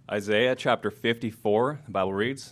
Isaiah chapter 54, the Bible reads,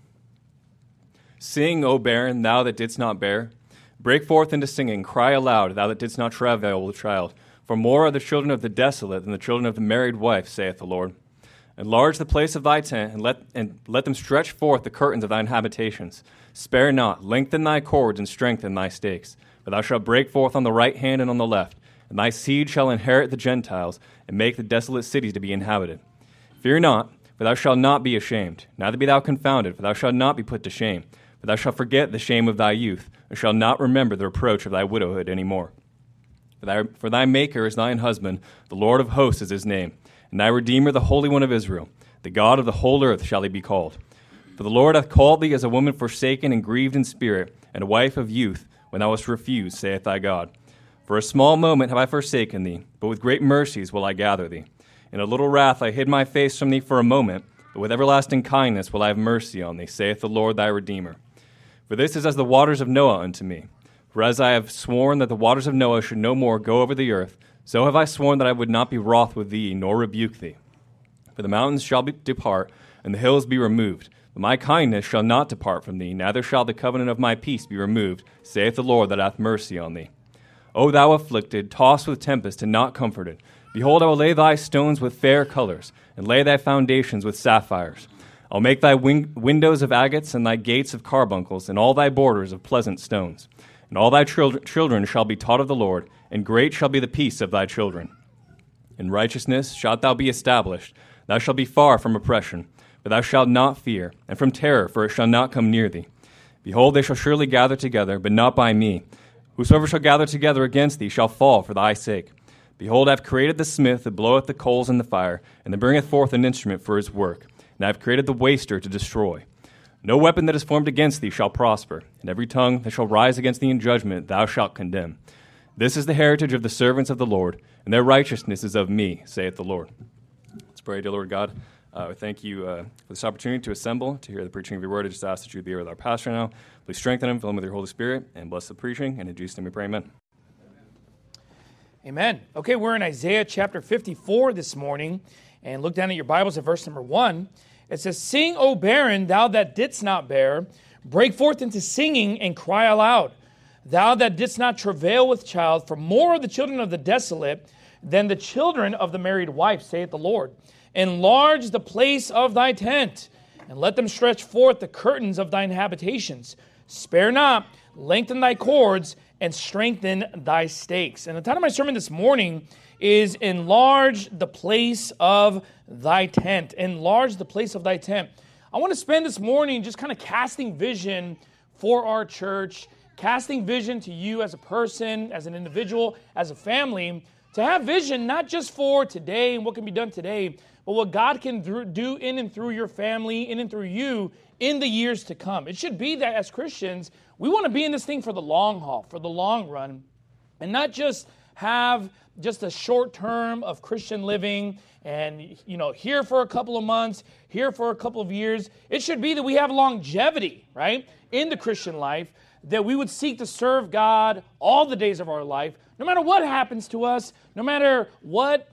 Sing, O barren, thou that didst not bear. Break forth into singing, cry aloud, thou that didst not travail with child. For more are the children of the desolate than the children of the married wife, saith the Lord. Enlarge the place of thy tent, and let them stretch forth the curtains of thine habitations. Spare not, lengthen thy cords, and strengthen thy stakes. For thou shalt break forth on the right hand and on the left, and thy seed shall inherit the Gentiles, and make the desolate cities to be inhabited. Fear not, for thou shalt not be ashamed, neither be thou confounded, for thou shalt not be put to shame. For thou shalt forget the shame of thy youth, and shalt not remember the reproach of thy widowhood any more. For thy Maker is thine husband, the Lord of hosts is his name, and thy Redeemer the Holy One of Israel. The God of the whole earth shall he be called. For the Lord hath called thee as a woman forsaken and grieved in spirit, and a wife of youth, when thou wast refused, saith thy God. For a small moment have I forsaken thee, but with great mercies will I gather thee. In a little wrath I hid my face from thee for a moment, but with everlasting kindness will I have mercy on thee, saith the Lord thy Redeemer. For this is as the waters of Noah unto me. For as I have sworn that the waters of Noah should no more go over the earth, so have I sworn that I would not be wroth with thee, nor rebuke thee. For the mountains shall depart, and the hills be removed, but my kindness shall not depart from thee, neither shall the covenant of my peace be removed, saith the Lord that hath mercy on thee. O thou afflicted, tossed with tempest, and not comforted, behold, I will lay thy stones with fair colors, and lay thy foundations with sapphires. I'll make thy windows of agates, and thy gates of carbuncles, and all thy borders of pleasant stones. And all thy children shall be taught of the Lord, and great shall be the peace of thy children. In righteousness shalt thou be established. Thou shalt be far from oppression, but thou shalt not fear, and from terror, for it shall not come near thee. Behold, they shall surely gather together, but not by me. Whosoever shall gather together against thee shall fall for thy sake. Behold, I have created the smith that bloweth the coals in the fire, and that bringeth forth an instrument for his work. And I have created the waster to destroy. No weapon that is formed against thee shall prosper, and every tongue that shall rise against thee in judgment thou shalt condemn. This is the heritage of the servants of the Lord, and their righteousness is of me, saith the Lord. Let's pray, dear Lord God. We thank you for this opportunity to assemble, to hear the preaching of your word. I just ask that you be with our pastor now. Please strengthen him, fill him with your Holy Spirit, and bless the preaching. And in Jesus' name we pray, amen. Amen. Okay, we're in Isaiah chapter 54 this morning, and look down at your Bibles at verse number 1. It says, Sing, O barren, thou that didst not bear, break forth into singing and cry aloud. Thou that didst not travail with child, for more are the children of the desolate than the children of the married wife, saith the Lord. Enlarge the place of thy tent, and let them stretch forth the curtains of thine habitations. Spare not, lengthen thy cords, and strengthen thy stakes. And the title of my sermon this morning is Enlarge the place of thy tent. Enlarge the place of thy tent. I want to spend this morning just kind of casting vision for our church, casting vision to you as a person, as an individual, as a family, to have vision not just for today and what can be done today, but what God can do in and through your family, in and through you in the years to come. It should be that as Christians, we want to be in this thing for the long haul, for the long run, and not just have just a short term of Christian living and, here for a couple of months, here for a couple of years. It should be that we have longevity, right, in the Christian life, that we would seek to serve God all the days of our life, no matter what happens to us, no matter what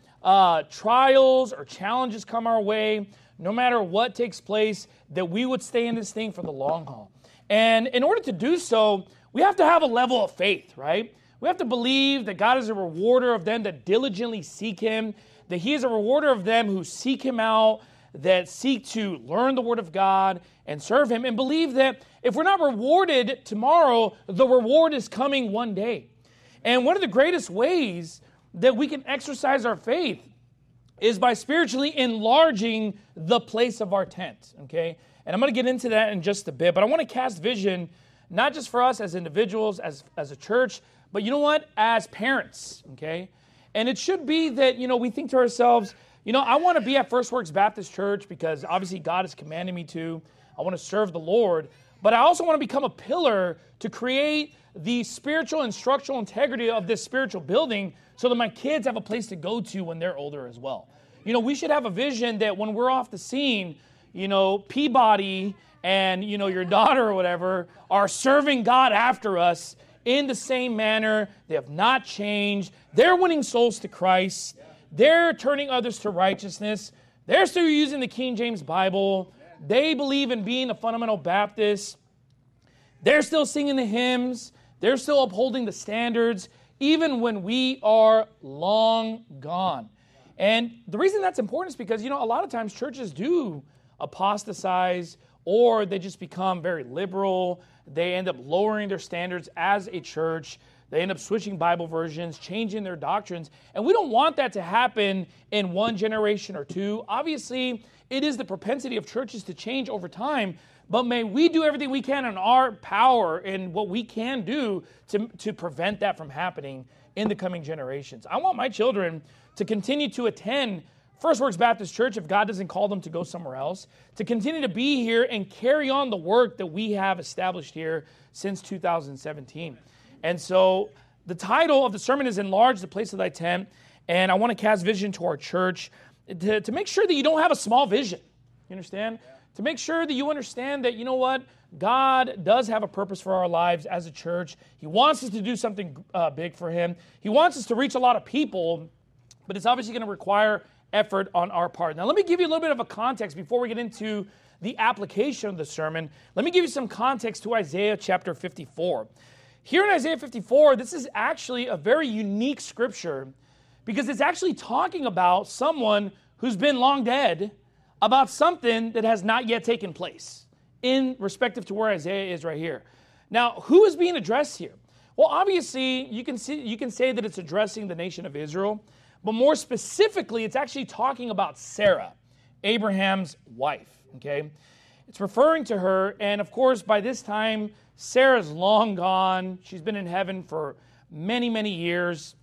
trials or challenges come our way, no matter what takes place, that we would stay in this thing for the long haul. And in order to do so, we have to have a level of faith, right? We have to believe that God is a rewarder of them that diligently seek Him, that He is a rewarder of them who seek Him out, that seek to learn the Word of God and serve Him, and believe that if we're not rewarded tomorrow, the reward is coming one day. And one of the greatest ways that we can exercise our faith is by spiritually enlarging the place of our tent, okay? And I'm going to get into that in just a bit, but I want to cast vision not just for us as individuals, as a church, but you know what? As parents, okay? And it should be that, we think to ourselves, I want to be at First Works Baptist Church because obviously God has commanded me to. I want to serve the Lord, but I also want to become a pillar to create the spiritual and structural integrity of this spiritual building so that my kids have a place to go to when they're older as well. We should have a vision that when we're off the scene, Peabody and, your daughter or whatever are serving God after us in the same manner. They have not changed. They're winning souls to Christ. They're turning others to righteousness. They're still using the King James Bible. They believe in being a fundamental Baptist. They're still singing the hymns. They're still upholding the standards, even when we are long gone. And the reason that's important is because, a lot of times churches do apostatize, or they just become very liberal. They end up lowering their standards as a church. They end up switching Bible versions, changing their doctrines. And we don't want that to happen in one generation or two. Obviously, it is the propensity of churches to change over time, but may we do everything we can in our power and what we can do to prevent that from happening in the coming generations. I want my children to continue to attend First Works Baptist Church if God doesn't call them to go somewhere else, to continue to be here and carry on the work that we have established here since 2017. And so the title of the sermon is Enlarge the Place of Thy Tent, and I want to cast vision to our church to make sure that you don't have a small vision. You understand? Yeah. To make sure that you understand that, God does have a purpose for our lives as a church. He wants us to do something big for Him. He wants us to reach a lot of people, but it's obviously going to require effort on our part. Now, let me give you a little bit of a context before we get into the application of the sermon. Let me give you some context to Isaiah chapter 54. Here in Isaiah 54, this is actually a very unique scripture because it's actually talking about someone who's been long dead, about something that has not yet taken place in respective to where Isaiah is right here. Now, who is being addressed here? Well, obviously, you can say that it's addressing the nation of Israel, but more specifically, it's actually talking about Sarah, Abraham's wife, okay? It's referring to her, and of course, by this time, Sarah's long gone. She's been in heaven for many, many years,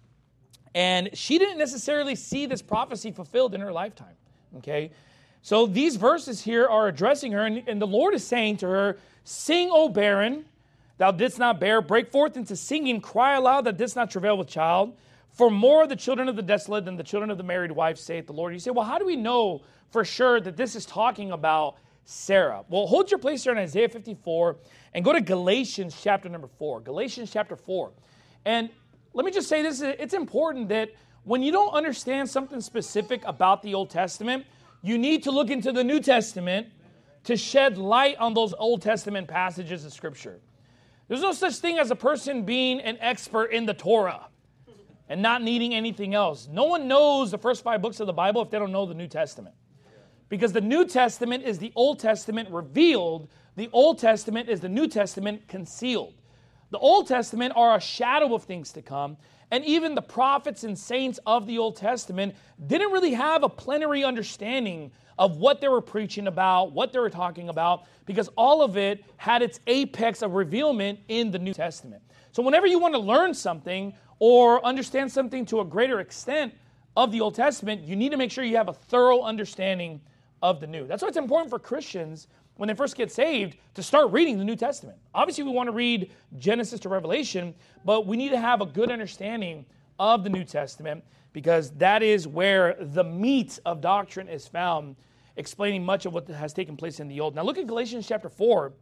and she didn't necessarily see this prophecy fulfilled in her lifetime, okay? So these verses here are addressing her, and the Lord is saying to her, "Sing, O barren, thou didst not bear. Break forth into singing. Cry aloud, that didst not travail with child. For more are the children of the desolate than the children of the married wife, saith the Lord." You say, well, how do we know for sure that this is talking about Sarah? Well, hold your place here in Isaiah 54 and go to Galatians chapter number 4. Galatians chapter 4. And let me just say this, it's important that when you don't understand something specific about the Old Testament, you need to look into the New Testament to shed light on those Old Testament passages of Scripture. There's no such thing as a person being an expert in the Torah and not needing anything else. No one knows the first 5 books of the Bible if they don't know the New Testament. Because the New Testament is the Old Testament revealed. The Old Testament is the New Testament concealed. The Old Testament are a shadow of things to come. And even the prophets and saints of the Old Testament didn't really have a plenary understanding of what they were preaching about, what they were talking about, because all of it had its apex of revealment in the New Testament. So whenever you want to learn something or understand something to a greater extent of the Old Testament, you need to make sure you have a thorough understanding of the New. That's why it's important for Christians, when they first get saved, to start reading the New Testament. Obviously, we want to read Genesis to Revelation, but we need to have a good understanding of the New Testament because that is where the meat of doctrine is found, explaining much of what has taken place in the Old. Now look at Galatians chapter 4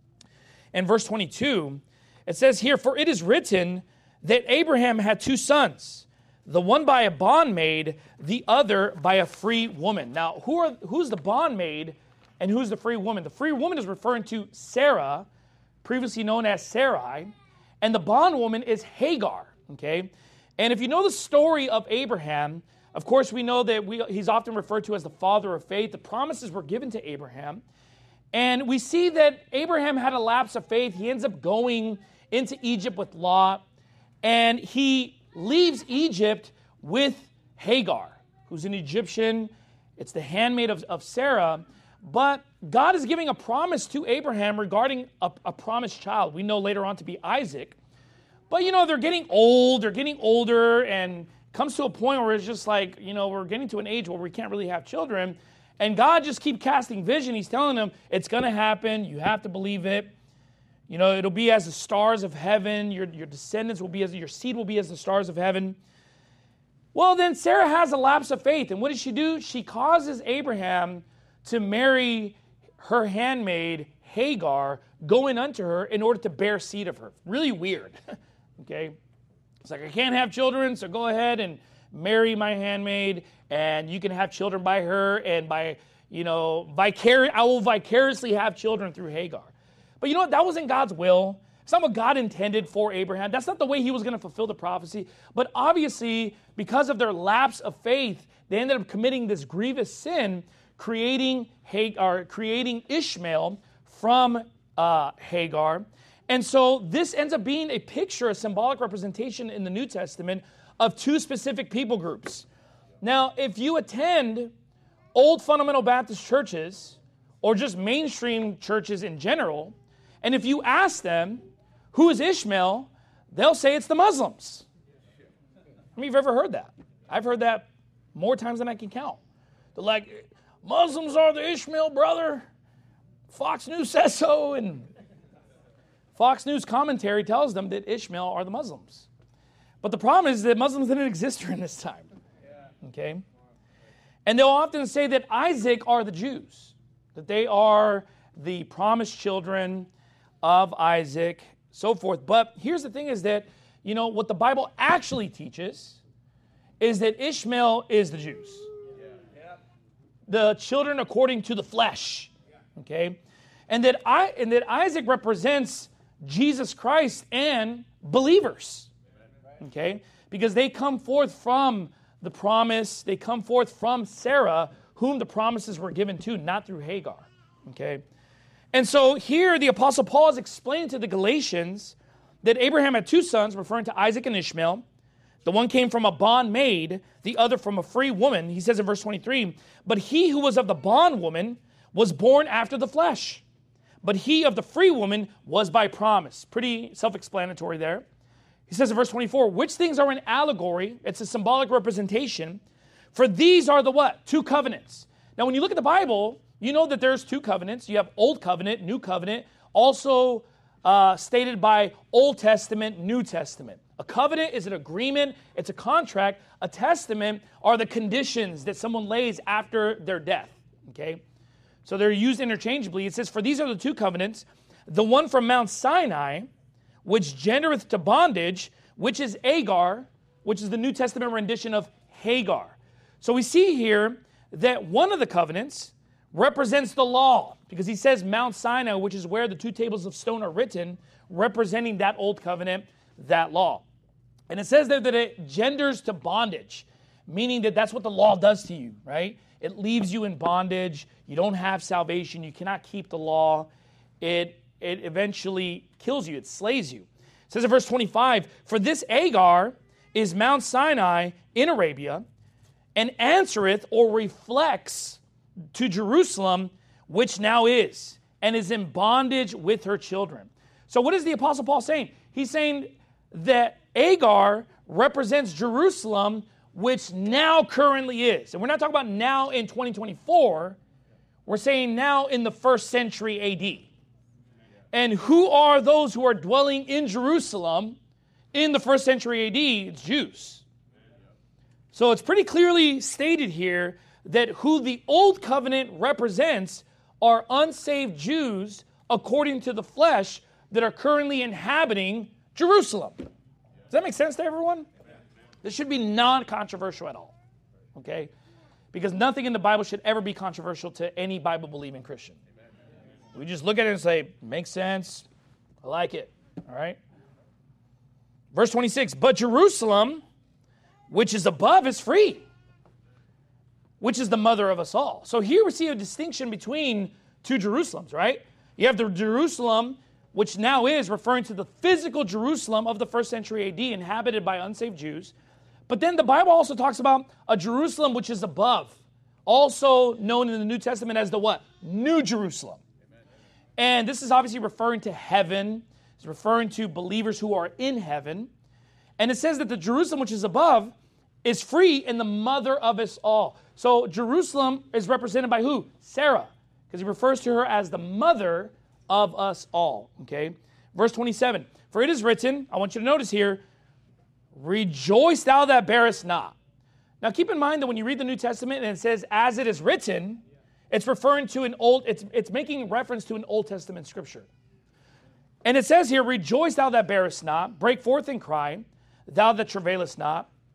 and verse 22. It says here, "For it is written that Abraham had 2 sons, the one by a bondmaid, the other by a free woman." Now, who's the bondmaid and who's the free woman? The free woman is referring to Sarah, previously known as Sarai, and the bondwoman is Hagar, okay? And if you know the story of Abraham, of course we know that he's often referred to as the father of faith. The promises were given to Abraham, and we see that Abraham had a lapse of faith. He ends up going into Egypt with Lot, and he leaves Egypt with Hagar, who's an Egyptian. It's the handmaid of Sarah. But God is giving a promise to Abraham regarding a promised child. We know later on to be Isaac. But, they're getting old, they're getting older, and comes to a point where it's just like, we're getting to an age where we can't really have children. And God just keeps casting vision. He's telling them, it's going to happen. You have to believe it. It'll be as the stars of heaven. Your descendants will be your seed will be as the stars of heaven. Well, then Sarah has a lapse of faith. And what does she do? She causes Abraham to marry her handmaid, Hagar, going unto her in order to bear seed of her. Really weird, okay? It's like, I can't have children, so go ahead and marry my handmaid, and you can have children by her, and by, I will vicariously have children through Hagar. But you know what? That wasn't God's will. It's not what God intended for Abraham. That's not the way he was going to fulfill the prophecy. But obviously, because of their lapse of faith, they ended up committing this grievous sin, creating Ishmael from Hagar. And so this ends up being a picture, a symbolic representation in the New Testament of two specific people groups. Now, if you attend old fundamental Baptist churches or just mainstream churches in general, and if you ask them, who is Ishmael, they'll say it's the Muslims. I mean, you've ever heard that? I've heard that more times than I can count. They're like, Muslims are the Ishmael brother. Fox News says so, and Fox News commentary tells them that Ishmael are the Muslims. But the problem is that Muslims didn't exist during this time. Okay? And they'll often say that Isaac are the Jews, that they are the promised children of Isaac, so forth. But here's the thing is that, what the Bible actually teaches is that Ishmael is the Jews. The children according to the flesh. Okay? And that Isaac represents Jesus Christ and believers. Okay? Because they come forth from the promise, they come forth from Sarah, whom the promises were given to, not through Hagar. Okay? And so here the Apostle Paul is explaining to the Galatians that Abraham had two sons, referring to Isaac and Ishmael. The one came from a bondmaid, the other from a free woman. He says in verse 23, but he who was of the bondwoman was born after the flesh, but he of the free woman was by promise. Pretty self-explanatory there. He says in verse 24, which things are an allegory? It's a symbolic representation. For these are the what? Two covenants. Now, when you look at the Bible, you know that there's two covenants. You have Old Covenant, New Covenant, also stated by Old Testament, New Testament. A covenant is an agreement. It's a contract. A testament are the conditions that someone lays after their death. Okay? So they're used interchangeably. It says, for these are the two covenants, the one from Mount Sinai, which gendereth to bondage, which is Agar, which is the New Testament rendition of Hagar. So we see here that one of the covenants represents the law, because he says Mount Sinai, which is where the two tables of stone are written, representing that old covenant, that law. And it says there that it genders to bondage, meaning that that's what the law does to you, right? It leaves you in bondage. You don't have salvation. You cannot keep the law. It eventually kills you. It slays you. It says in verse 25, for this Agar is Mount Sinai in Arabia, and answereth or reflects to Jerusalem, which now is, and is in bondage with her children. So what is the Apostle Paul saying? He's saying that Agar represents Jerusalem, which now currently is. And we're not talking about now in 2024. We're saying now in the first century AD. And who are those who are dwelling in Jerusalem in the first century AD? It's Jews. So it's pretty clearly stated here that who the old covenant represents are unsaved Jews according to the flesh that are currently inhabiting Jerusalem. Does that make sense to everyone? This should be non-controversial at all, okay? Because nothing in the Bible should ever be controversial to any Bible-believing Christian. We just look at it and say, makes sense, I like it, all right? Verse 26, but Jerusalem, which is above, is free, which is the mother of us all. So here we see a distinction between two Jerusalems, right? You have the Jerusalem, which now is referring to the physical Jerusalem of the first century AD, inhabited by unsaved Jews. But then the Bible also talks about a Jerusalem which is above, also known in the New Testament as the what? New Jerusalem. Amen. And this is obviously referring to heaven. It's referring to believers who are in heaven. And it says that the Jerusalem which is above is free and the mother of us all. So Jerusalem is represented by who? Sarah, because he refers to her as the mother of us all. Okay? Verse 27, for it is written, I want you to notice here, rejoice thou that bearest not. Now keep in mind that when you read the New Testament and it says, as it is written, it's referring to it's making reference to an Old Testament scripture. And it says here, rejoice thou that bearest not, break forth and cry, thou that travailest not.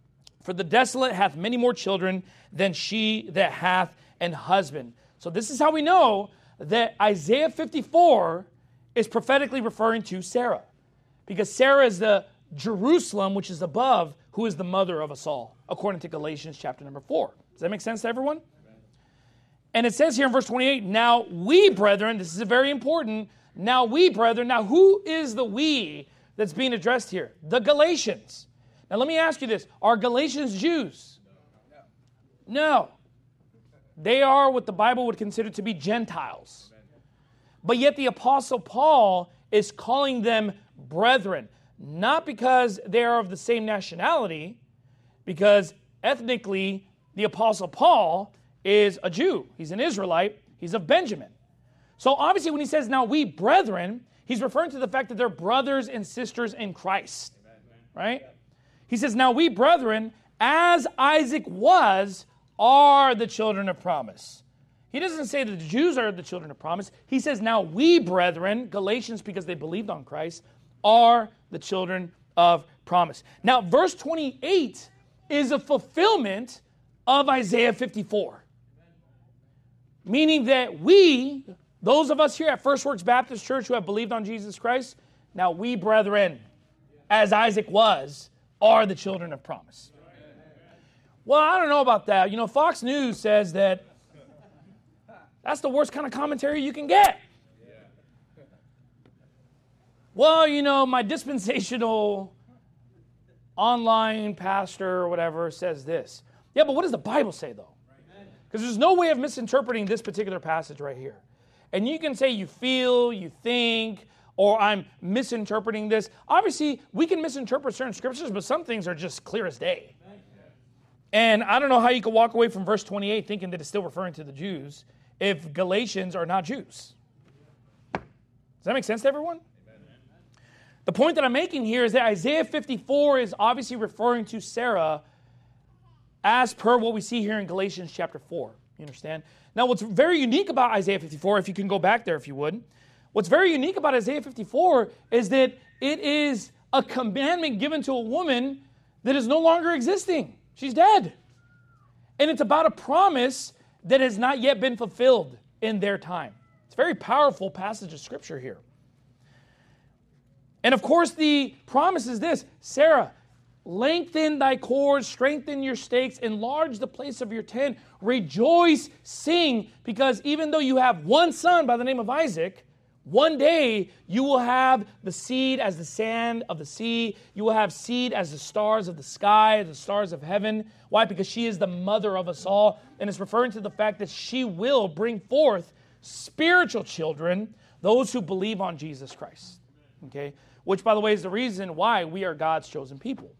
For the desolate hath many more children than she that hath an husband. So this is how we know that Isaiah 54 is prophetically referring to Sarah. Because Sarah is the Jerusalem, which is above, who is the mother of us all, according to Galatians chapter number 4. Does that make sense to everyone? And it says here in verse 28, now we, brethren, this is very important, now we, brethren, now who is the we that's being addressed here? The Galatians. Now let me ask you this, are Galatians Jews? No. They are what the Bible would consider to be Gentiles. But yet the Apostle Paul is calling them brethren, not because they are of the same nationality, because ethnically the Apostle Paul is a Jew. He's an Israelite. He's of Benjamin. So obviously when he says, now we brethren, he's referring to the fact that they're brothers and sisters in Christ. Right? He says, now we brethren, as Isaac was, are the children of promise. He doesn't say that the Jews are the children of promise. He says, now we brethren, Galatians, because they believed on Christ, are the children of promise. Now, verse 28 is a fulfillment of Isaiah 54. Meaning that we, those of us here at First Works Baptist Church who have believed on Jesus Christ, now we brethren, as Isaac was, are the children of promise. Well, I don't know about that. You know, Fox News says that that's the worst kind of commentary you can get. Well, you know, my dispensational online pastor or whatever says this. Yeah, but what does the Bible say, though? Because there's no way of misinterpreting this particular passage right here. And you can say you feel, you think, or I'm misinterpreting this. Obviously, we can misinterpret certain scriptures, but some things are just clear as day. And I don't know how you could walk away from verse 28 thinking that it's still referring to the Jews if Galatians are not Jews. Does that make sense to everyone? The point that I'm making here is that Isaiah 54 is obviously referring to Sarah as per what we see here in Galatians chapter 4. You understand? Now, what's very unique about Isaiah 54, if you can go back there if you would, what's very unique about Isaiah 54 is that it is a commandment given to a woman that is no longer existing. She's dead. And it's about a promise that has not yet been fulfilled in their time. It's a very powerful passage of scripture here. And of course, the promise is this: Sarah, lengthen thy cords, strengthen your stakes, enlarge the place of your tent, rejoice, sing, because even though you have one son by the name of Isaac, one day you will have the seed as the sand of the sea. You will have seed as the stars of the sky, the stars of heaven. Why? Because she is the mother of us all. And it's referring to the fact that she will bring forth spiritual children, those who believe on Jesus Christ. Okay? Which, by the way, is the reason why we are God's chosen people.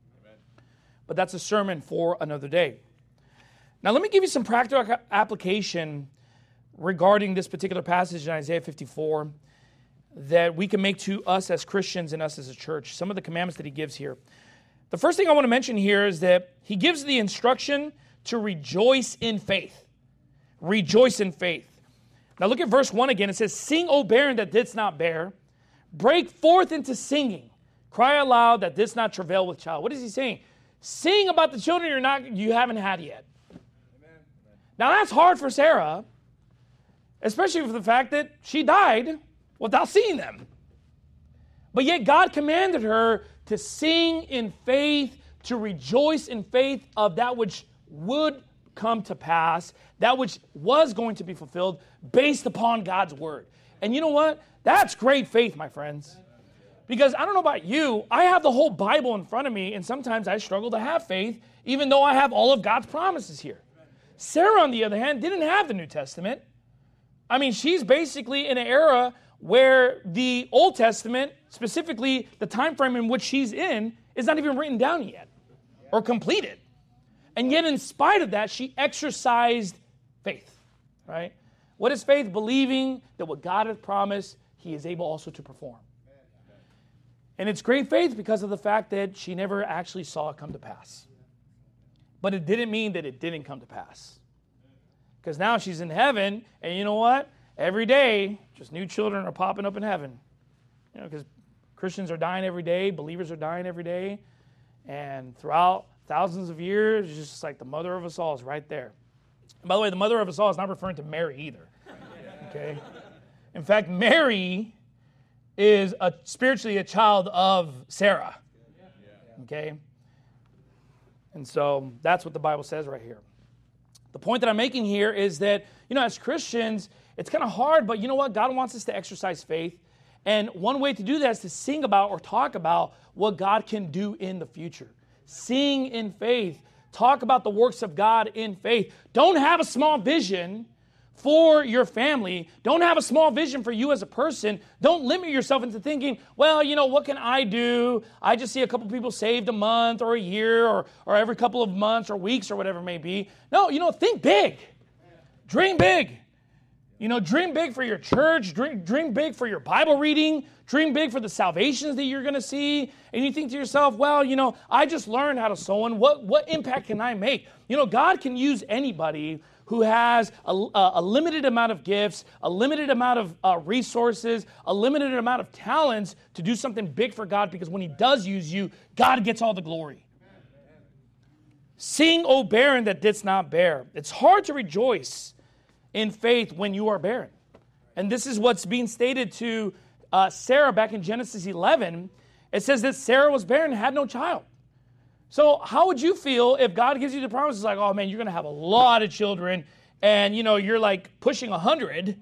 But that's a sermon for another day. Now, let me give you some practical application regarding this particular passage in Isaiah 54 that we can make to us as Christians and us as a church. Some of the commandments that he gives here. The first thing I want to mention here is that he gives the instruction to rejoice in faith. Rejoice in faith. Now look at verse 1 again. It says, sing, O barren that didst not bear. Break forth into singing. Cry aloud that didst not travail with child. What is he saying? Sing about the children you haven't had yet. Amen. Now that's hard for Sarah, especially for the fact that she died without seeing them. But yet God commanded her to sing in faith, to rejoice in faith of that which would come to pass, that which was going to be fulfilled based upon God's word. And you know what? That's great faith, my friends. Because I don't know about you, I have the whole Bible in front of me, and sometimes I struggle to have faith, even though I have all of God's promises here. Sarah, on the other hand, didn't have the New Testament. I mean, she's basically in an era where the Old Testament, specifically the time frame in which she's in, is not even written down yet or completed. And yet, in spite of that, she exercised faith, right? What is faith? Believing that what God has promised, he is able also to perform. And it's great faith because of the fact that she never actually saw it come to pass. But it didn't mean that it didn't come to pass. Because now she's in heaven, and you know what? Every day, just new children are popping up in heaven. You know, because Christians are dying every day, believers are dying every day, and throughout thousands of years, just like the mother of us all is right there. And by the way, the mother of us all is not referring to Mary either. Okay? In fact, Mary is spiritually a child of Sarah. Okay? And so that's what the Bible says right here. The point that I'm making here is that, as Christians, it's kind of hard, but you know what? God wants us to exercise faith. And one way to do that is to sing about or talk about what God can do in the future. Sing in faith. Talk about the works of God in faith. Don't have a small vision for your family. Don't have a small vision for you as a person. Don't limit yourself into thinking, well, what can I do? I just see a couple people saved a month or a year or every couple of months or weeks or whatever it may be. No, think big. Dream big. Dream big for your church. Dream big for your Bible reading. Dream big for the salvations that you're going to see. And you think to yourself, well, I just learned how to sow, and what impact can I make? God can use anybody who has a limited amount of gifts, a limited amount of resources, a limited amount of talents to do something big for God, because when he does use you, God gets all the glory. Sing, O barren that didst not bear. It's hard to rejoice in faith when you are barren. And this is what's being stated to Sarah back in Genesis 11. It says that Sarah was barren and had no child. So how would you feel if God gives you the promise? It's like, oh man, you're going to have a lot of children, and you're like pushing 100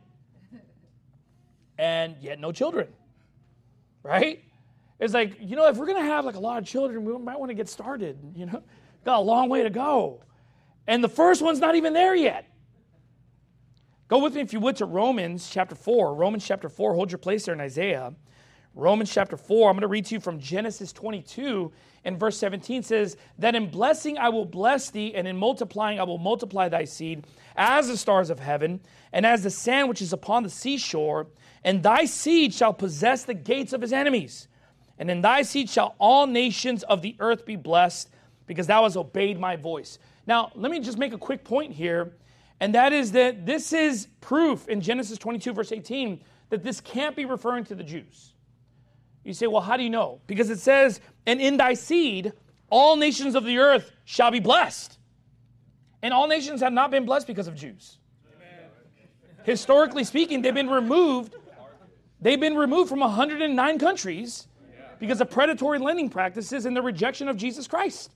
and yet no children, right? It's like, if we're going to have like a lot of children, we might want to get started, got a long way to go. And the first one's not even there yet. Go with me, if you would, to Romans chapter 4. Romans chapter 4, hold your place there in Isaiah. Romans chapter 4, I'm going to read to you from Genesis 22, and verse 17 says, that in blessing I will bless thee, and in multiplying I will multiply thy seed, as the stars of heaven, and as the sand which is upon the seashore, and thy seed shall possess the gates of his enemies. And in thy seed shall all nations of the earth be blessed, because thou hast obeyed my voice. Now, let me just make a quick point here, and that is that this is proof in Genesis 22, verse 18, that this can't be referring to the Jews. You say, well, how do you know? Because it says, and in thy seed, all nations of the earth shall be blessed. And all nations have not been blessed because of Jews. Amen. Historically speaking, they've been removed from 109 countries because of predatory lending practices and the rejection of Jesus Christ.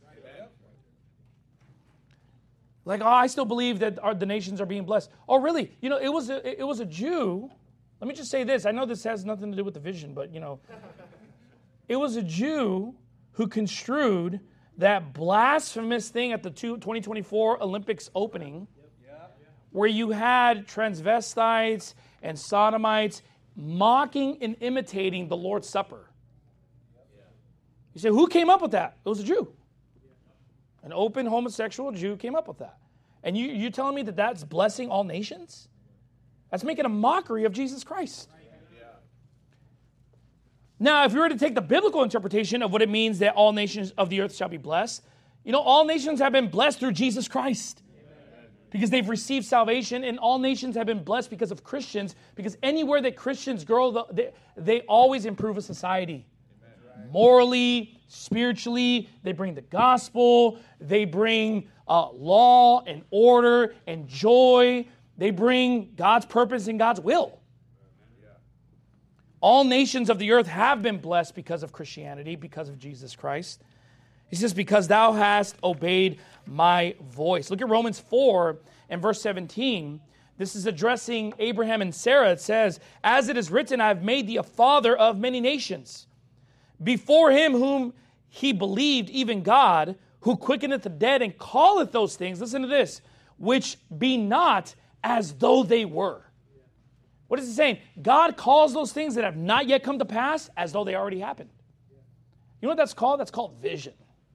Like, I still believe that the nations are being blessed. Oh, really? It was a Jew. Let me just say this. I know this has nothing to do with the vision, but, it was a Jew who construed that blasphemous thing at the 2024 Olympics opening, where you had transvestites and sodomites mocking and imitating the Lord's Supper. You say, who came up with that? It was a Jew. An open homosexual Jew came up with that. And you're telling me that that's blessing all nations? That's making a mockery of Jesus Christ. Now, if you were to take the biblical interpretation of what it means that all nations of the earth shall be blessed, all nations have been blessed through Jesus Christ. Because they've received salvation, and all nations have been blessed because of Christians, because anywhere that Christians grow, they always improve a society. Morally, spiritually, they bring the gospel, they bring law and order and joy, they bring God's purpose and God's will. All nations of the earth have been blessed because of Christianity, because of Jesus Christ. He says, because thou hast obeyed my voice. Look at Romans 4 and verse 17. This is addressing Abraham and Sarah. It says, as it is written, I have made thee a father of many nations. Before him whom he believed, even God, who quickeneth the dead and calleth those things, listen to this, which be not as though they were. What is it saying? God calls those things that have not yet come to pass as though they already happened. You know what that's called? That's called vision.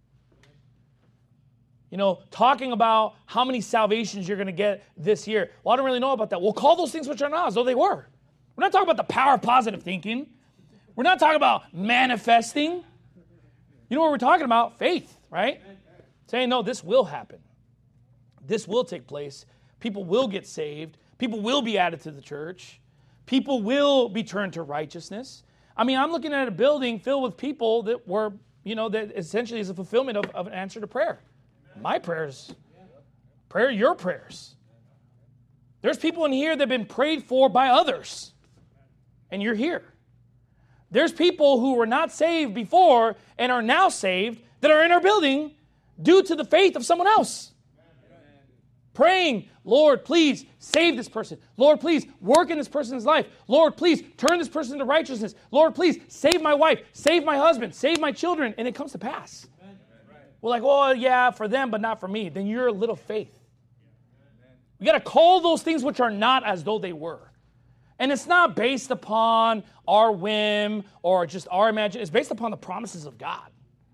Talking about how many salvations you're going to get this year. Well, I don't really know about that. We'll call those things which are not as though they were. We're not talking about the power of positive thinking. We're not talking about manifesting. You know what we're talking about? Faith, right? Saying, no, this will happen. This will take place. People will get saved. People will be added to the church. People will be turned to righteousness. I mean, I'm looking at a building filled with people that were that essentially is a fulfillment of an answer to prayer. My prayers. Prayer, your prayers. There's people in here that have been prayed for by others, and you're here. There's people who were not saved before and are now saved that are in our building due to the faith of someone else. Praying, Lord, please save this person. Lord, please work in this person's life. Lord, please turn this person to righteousness. Lord, please save my wife, save my husband, save my children, and it comes to pass. We're like, well, yeah, for them, but not for me. Then you're a little faith. We got to call those things which are not as though they were. And it's not based upon our whim or just our imagination. It's based upon the promises of God.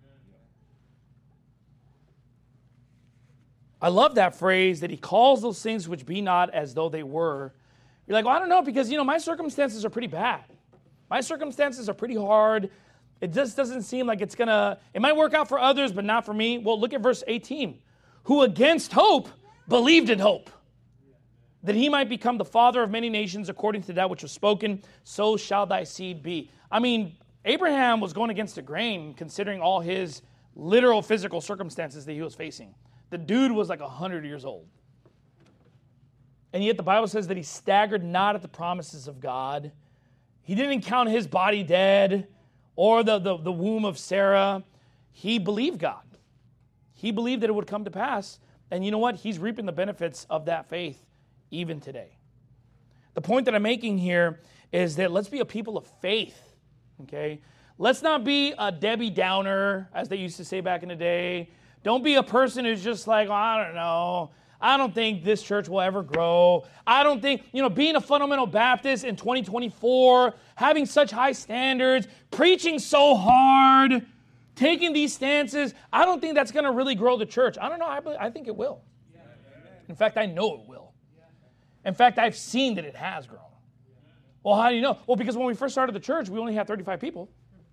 I love that phrase that he calls those things which be not as though they were. You're like, well, I don't know, because, my circumstances are pretty bad. My circumstances are pretty hard. It just doesn't seem like it might work out for others, but not for me. Well, look at verse 18. Who against hope believed in hope, that he might become the father of many nations according to that which was spoken, so shall thy seed be. Abraham was going against the grain considering all his literal physical circumstances that he was facing. The dude was like 100 years old. And yet the Bible says that he staggered not at the promises of God. He didn't count his body dead or the womb of Sarah. He believed God. He believed that it would come to pass. And you know what? He's reaping the benefits of that faith even today. The point that I'm making here is that let's be a people of faith, okay? Let's not be a Debbie Downer, as they used to say back in the day. Don't be a person who's just like, I don't know. I don't think this church will ever grow. I don't think, being a fundamental Baptist in 2024, having such high standards, preaching so hard, taking these stances, I don't think that's going to really grow the church. I don't know. I think it will. In fact, I know it will. In fact, I've seen that it has grown. Well, how do you know? Well, because when we first started the church, we only had 35 people.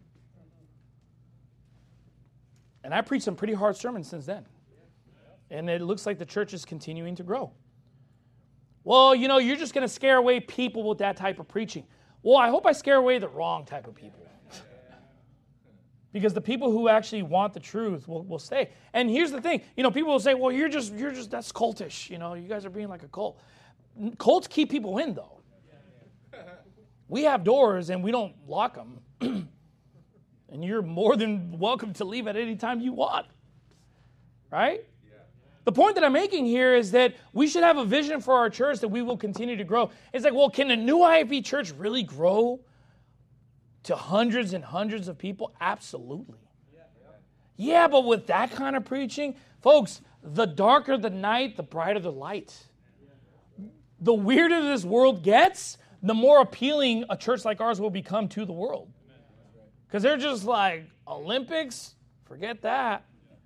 And I preached some pretty hard sermons since then. And it looks like the church is continuing to grow. Well, you're just going to scare away people with that type of preaching. Well, I hope I scare away the wrong type of people. Because the people who actually want the truth will stay. And here's the thing. People will say, well, you're just that's cultish. You guys are being like a cult. Cults keep people in, though. We have doors and we don't lock them. And you're more than welcome to leave at any time you want. Right? Yeah. The point that I'm making here is that we should have a vision for our church that we will continue to grow. It's like, well, can a new IFB church really grow to hundreds and hundreds of people? Absolutely. Yeah, but with that kind of preaching, folks, the darker the night, the brighter the light. The weirder this world gets, the more appealing a church like ours will become to the world. Because they're just like, Olympics? Forget that.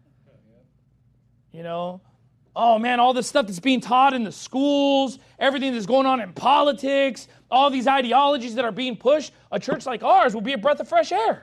Oh man, all this stuff that's being taught in the schools, everything that's going on in politics, all these ideologies that are being pushed, a church like ours will be a breath of fresh air.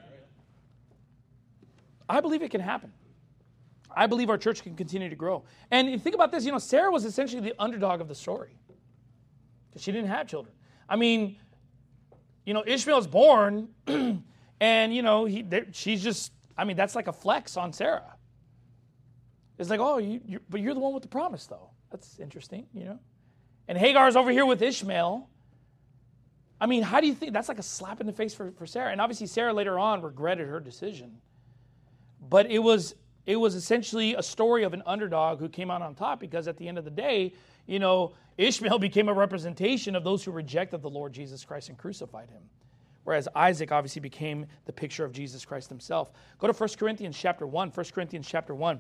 I believe it can happen. I believe our church can continue to grow. And think about this, Sarah was essentially the underdog of the story. Because she didn't have children. Ishmael's born... And, she's just, that's like a flex on Sarah. It's like, oh, but you're the one with the promise, though. That's interesting, And Hagar's over here with Ishmael. How do you think, that's like a slap in the face for Sarah. And obviously Sarah later on regretted her decision. But it was essentially a story of an underdog who came out on top because at the end of the day, Ishmael became a representation of those who rejected the Lord Jesus Christ and crucified him. Whereas Isaac obviously became the picture of Jesus Christ himself. Go to 1 Corinthians chapter 1. 1 Corinthians chapter 1.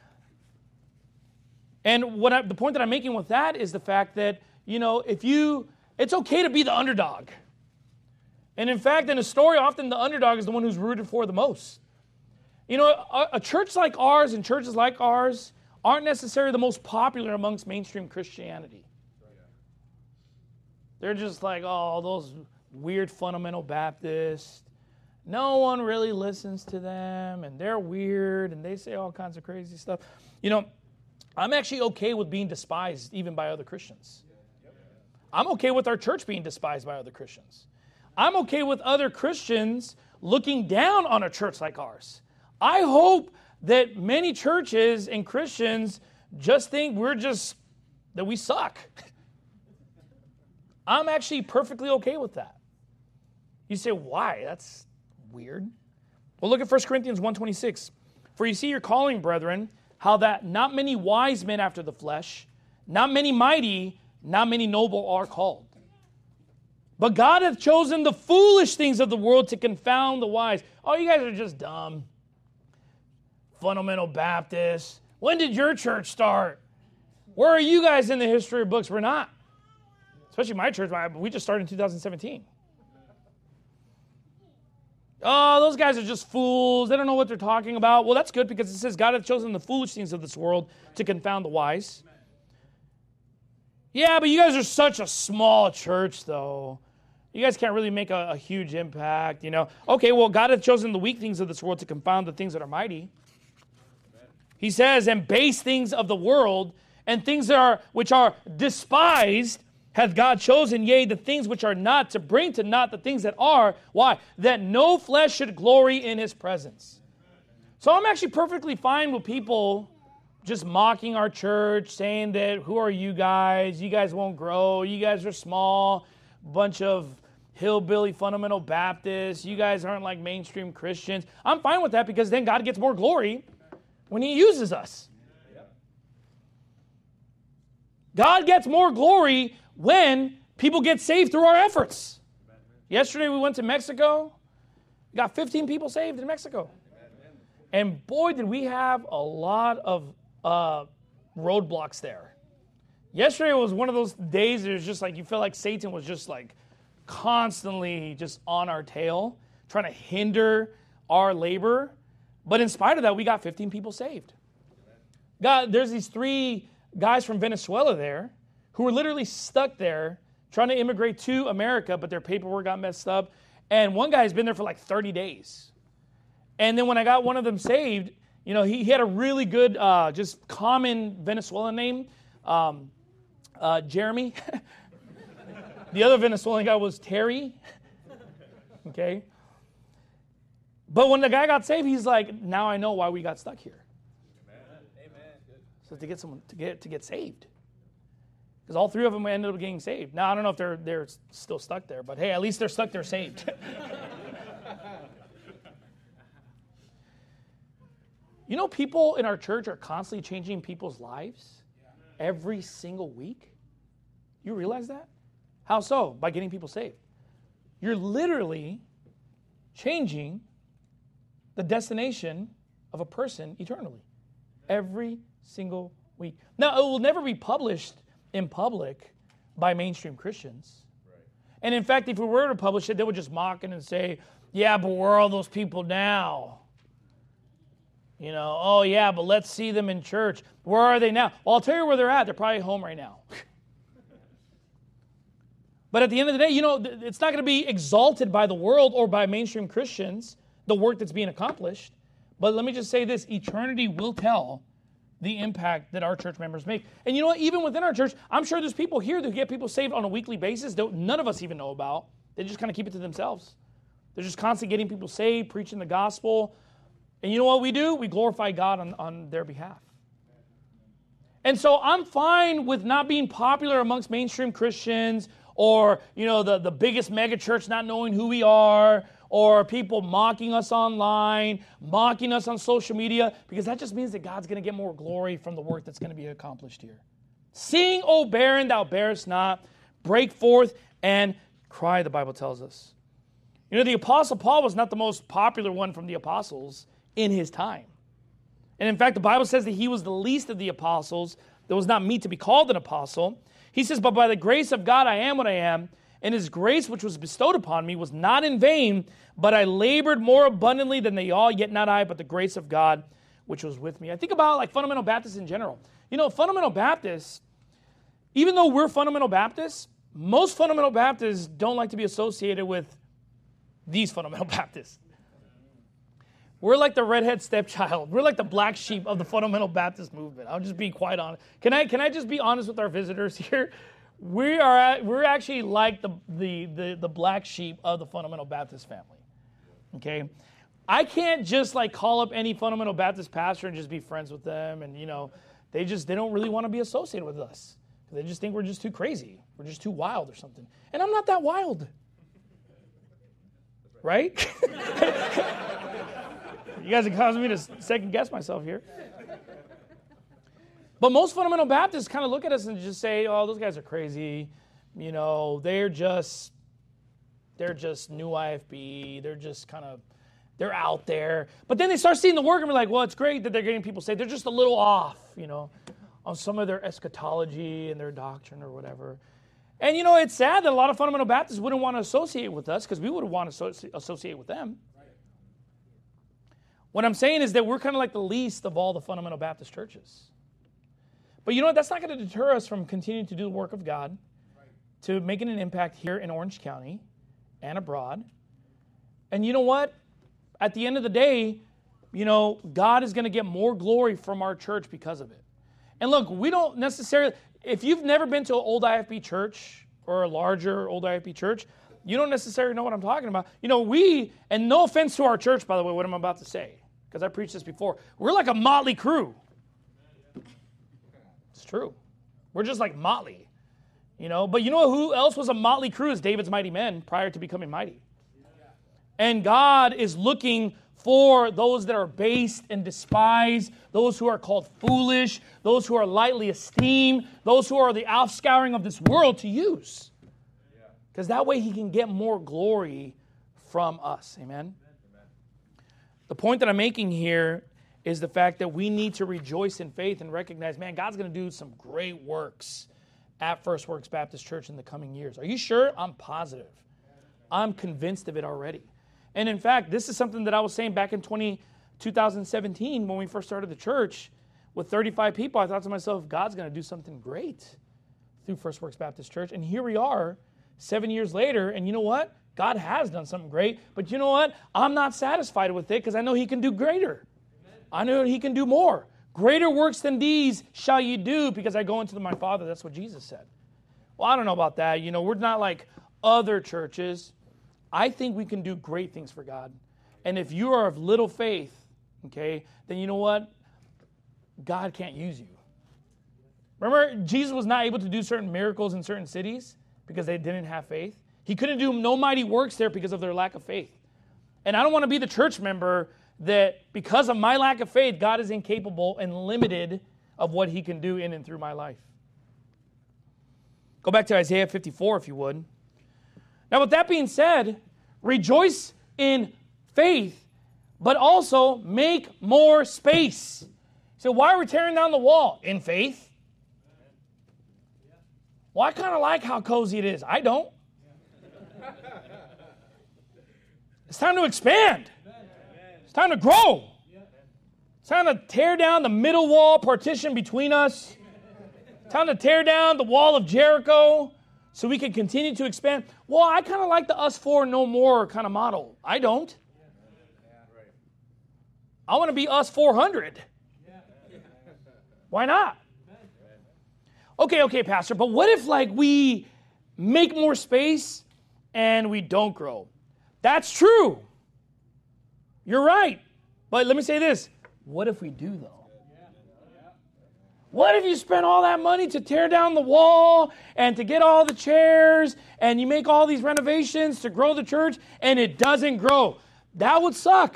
And the point that I'm making with that is the fact that, it's okay to be the underdog. And in fact, in a story, often the underdog is the one who's rooted for the most. A church like ours and churches like ours aren't necessarily the most popular amongst mainstream Christianity. They're just like, oh, those weird fundamental Baptists. No one really listens to them, and they're weird, and they say all kinds of crazy stuff. I'm actually okay with being despised even by other Christians. I'm okay with our church being despised by other Christians. I'm okay with other Christians looking down on a church like ours. I hope that many churches and Christians just think that we suck. I'm actually perfectly okay with that. You say, why? That's weird. Well, look at 1 Corinthians 1:26. For you see your calling, brethren, how that not many wise men after the flesh, not many mighty, not many noble are called. But God hath chosen the foolish things of the world to confound the wise. Oh, you guys are just dumb. Fundamental Baptists. When did your church start? Where are you guys in the history books? We're not. Especially my church. We just started in 2017. Oh, those guys are just fools. They don't know what they're talking about. Well, that's good because it says God hath chosen the foolish things of this world to confound the wise. Yeah, but you guys are such a small church, though. You guys can't really make a huge impact, you know. Okay, well, God hath chosen the weak things of this world to confound the things that are mighty. He says, and base things of the world and things which are despised hath God chosen, yea, the things which are not, to bring to naught the things that are. Why? That no flesh should glory in his presence. So I'm actually perfectly fine with people just mocking our church, saying that, who are you guys? You guys won't grow. You guys are small. Bunch of hillbilly fundamental Baptists. You guys aren't like mainstream Christians. I'm fine with that because then God gets more glory when he uses us. God gets more glory when people get saved through our efforts. Yesterday we went to Mexico. We got 15 people saved in Mexico. And boy, did we have a lot of roadblocks there. Yesterday was one of those days it was just like you felt like Satan was just like constantly just on our tail, trying to hinder our labor. But in spite of that, we got 15 people saved. There's these 3 guys from Venezuela there who were literally stuck there trying to immigrate to America, but their paperwork got messed up. And one guy has been there for like 30 days. And then when I got one of them saved, you know, he had a really good, just common Venezuelan name, Jeremy. The other Venezuelan guy was Terry. Okay. But when the guy got saved, he's like, now I know why we got stuck here. Amen. So to get someone to get saved. Because all 3 of them ended up getting saved. Now I don't know if they're still stuck there, but hey, at least they're stuck, they're saved. You know, people in our church are constantly changing people's lives every single week. You realize that? How so? By getting people saved. You're literally changing the destination of a person eternally every single week. Now, it will never be published in public by mainstream Christians. Right. And in fact, if we were to publish it, they would just mock it and say, yeah, but where are all those people now? You know, oh yeah, but let's see them in church. Where are they now? Well, I'll tell you where they're at. They're probably home right now. But at the end of the day, you know, it's not going to be exalted by the world or by mainstream Christians, the work that's being accomplished. But let me just say this, eternity will tell the impact that our church members make. And you know what, even within our church, I'm sure there's people here that get people saved on a weekly basis that none of us even know about. They just kind of keep it to themselves. They're just constantly getting people saved, preaching the gospel. And you know what we do? We glorify God on their behalf. And so I'm fine with not being popular amongst mainstream Christians or, you know, the biggest mega church not knowing who we are, or people mocking us online, mocking us on social media, because that just means that God's going to get more glory from the work that's going to be accomplished here. Sing, O barren, thou bearest not. Break forth and cry, the Bible tells us. You know, the Apostle Paul was not the most popular one from the apostles in his time. And in fact, the Bible says that he was the least of the apostles that was not meet to be called an apostle. He says, but by the grace of God I am what I am, and his grace which was bestowed upon me was not in vain, but I labored more abundantly than they all, yet not I, but the grace of God which was with me. I think about like fundamental Baptists in general. You know, fundamental Baptists, even though we're fundamental Baptists, most fundamental Baptists don't like to be associated with these fundamental Baptists. We're like the redhead stepchild. We're like the black sheep of the fundamental Baptist movement. I'll just be quite honest. Can I just be honest with our visitors here? We're actually like the black sheep of the fundamental Baptist family. Okay? I can't just like call up any fundamental Baptist pastor and just be friends with them. And, they don't really want to be associated with us. They just think we're just too crazy. We're just too wild or something. And I'm not that wild. Right? You guys are causing me to second guess myself here. But most fundamental Baptists kind of look at us and just say, oh, those guys are crazy. They're just new IFB. They're out there. But then they start seeing the work and be like, well, it's great that they're getting people saved. They're just a little off, on some of their eschatology and their doctrine or whatever. And, it's sad that a lot of fundamental Baptists wouldn't want to associate with us because we would want to associate with them. Right. What I'm saying is that we're kind of like the least of all the fundamental Baptist churches. But you know what? That's not going to deter us from continuing to do the work of God, right, to making an impact here in Orange County and abroad. And you know what? At the end of the day, God is going to get more glory from our church because of it. And look, we don't necessarily, if you've never been to an old IFB church or a larger old IFB church, you don't necessarily know what I'm talking about. And no offense to our church, by the way, what I'm about to say, because I preached this before, we're like a motley crew. It's true. We're just like motley, But you know who else was a motley crew is David's mighty men prior to becoming mighty. And God is looking for those that are based and despised, those who are called foolish, those who are lightly esteemed, those who are the offscouring of this world to use. Because that way he can get more glory from us. Amen? The point that I'm making here is the fact that we need to rejoice in faith and recognize, man, God's going to do some great works at First Works Baptist Church in the coming years. Are you sure? I'm positive. I'm convinced of it already. And in fact, this is something that I was saying back in 2017 when we first started the church. With 35 people, I thought to myself, God's going to do something great through First Works Baptist Church. And here we are 7 years later, and you know what? God has done something great. But you know what? I'm not satisfied with it because I know he can do greater. Amen. I know he can do more. Greater works than these shall you do because I go into my Father. That's what Jesus said. Well, I don't know about that. We're not like other churches. I think we can do great things for God. And if you are of little faith, okay, then you know what? God can't use you. Remember, Jesus was not able to do certain miracles in certain cities because they didn't have faith. He couldn't do no mighty works there because of their lack of faith. And I don't want to be the church member that because of my lack of faith, God is incapable and limited of what he can do in and through my life. Go back to Isaiah 54 if you would. Now, with that being said, rejoice in faith, but also make more space. So why are we tearing down the wall? In faith. Well, I kind of like how cozy it is. I don't. It's time to expand. It's time to grow. It's time to tear down the middle wall partition between us. It's time to tear down the wall of Jericho so we can continue to expand. Well, I kind of like the us four no more kind of model. I don't. I want to be us 400. Why not? Okay, Pastor, but what if we make more space and we don't grow? That's true. You're right. But let me say this. What if we do, though? What if you spend all that money to tear down the wall and to get all the chairs and you make all these renovations to grow the church and it doesn't grow? That would suck.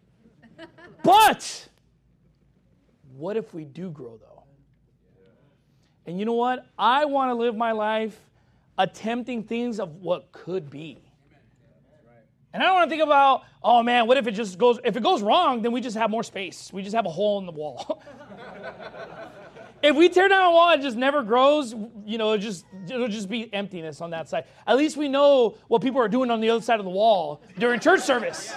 But what if we do grow, though? And you know what? I want to live my life attempting things of what could be. And I don't want to think about, oh man, what if if it goes wrong, then we just have more space. We just have a hole in the wall. If we tear down a wall and it just never grows, it'll just be emptiness on that side. At least we know what people are doing on the other side of the wall during church service.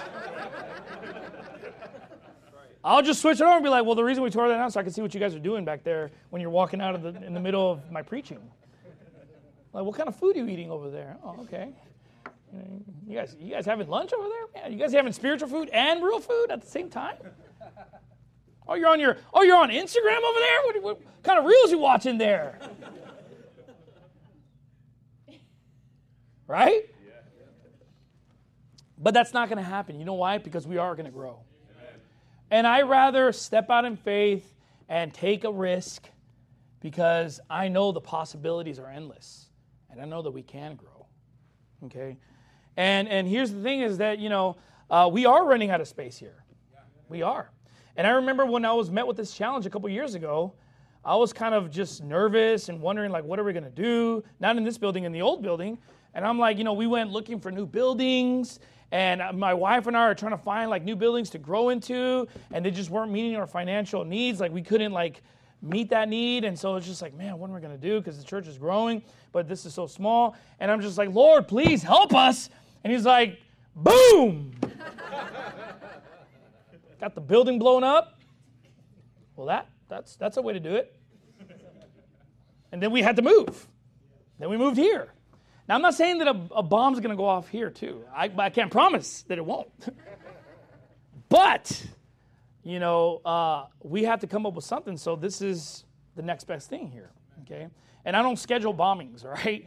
I'll just switch it over and be like, well, the reason we tore that down so I can see what you guys are doing back there when you're walking out in the middle of my preaching. Like, what kind of food are you eating over there? Oh, okay. You guys having lunch over there? Man, you guys having spiritual food and real food at the same time? Oh, you're on Instagram over there? What kind of reels you watching there? Right? But that's not going to happen. You know why? Because we are going to grow. And I rather step out in faith and take a risk because I know the possibilities are endless. And I know that we can grow. Okay? And here's the thing is that, we are running out of space here. We are. And I remember when I was met with this challenge a couple years ago, I was kind of just nervous and wondering, like, what are we going to do? Not in this building, in the old building. And I'm like, we went looking for new buildings. And my wife and I are trying to find, like, new buildings to grow into. And they just weren't meeting our financial needs. Like, we couldn't, like, meet that need. And so it's just like, man, what am I going to do? Because the church is growing, but this is so small. And I'm just like, Lord, please help us. And he's like, boom. Got the building blown up. Well, that's a way to do it. And then we had to move. Then we moved here. Now, I'm not saying that a bomb's going to go off here, too. I can't promise that it won't. But, we have to come up with something. So this is the next best thing here, okay? And I don't schedule bombings, all right?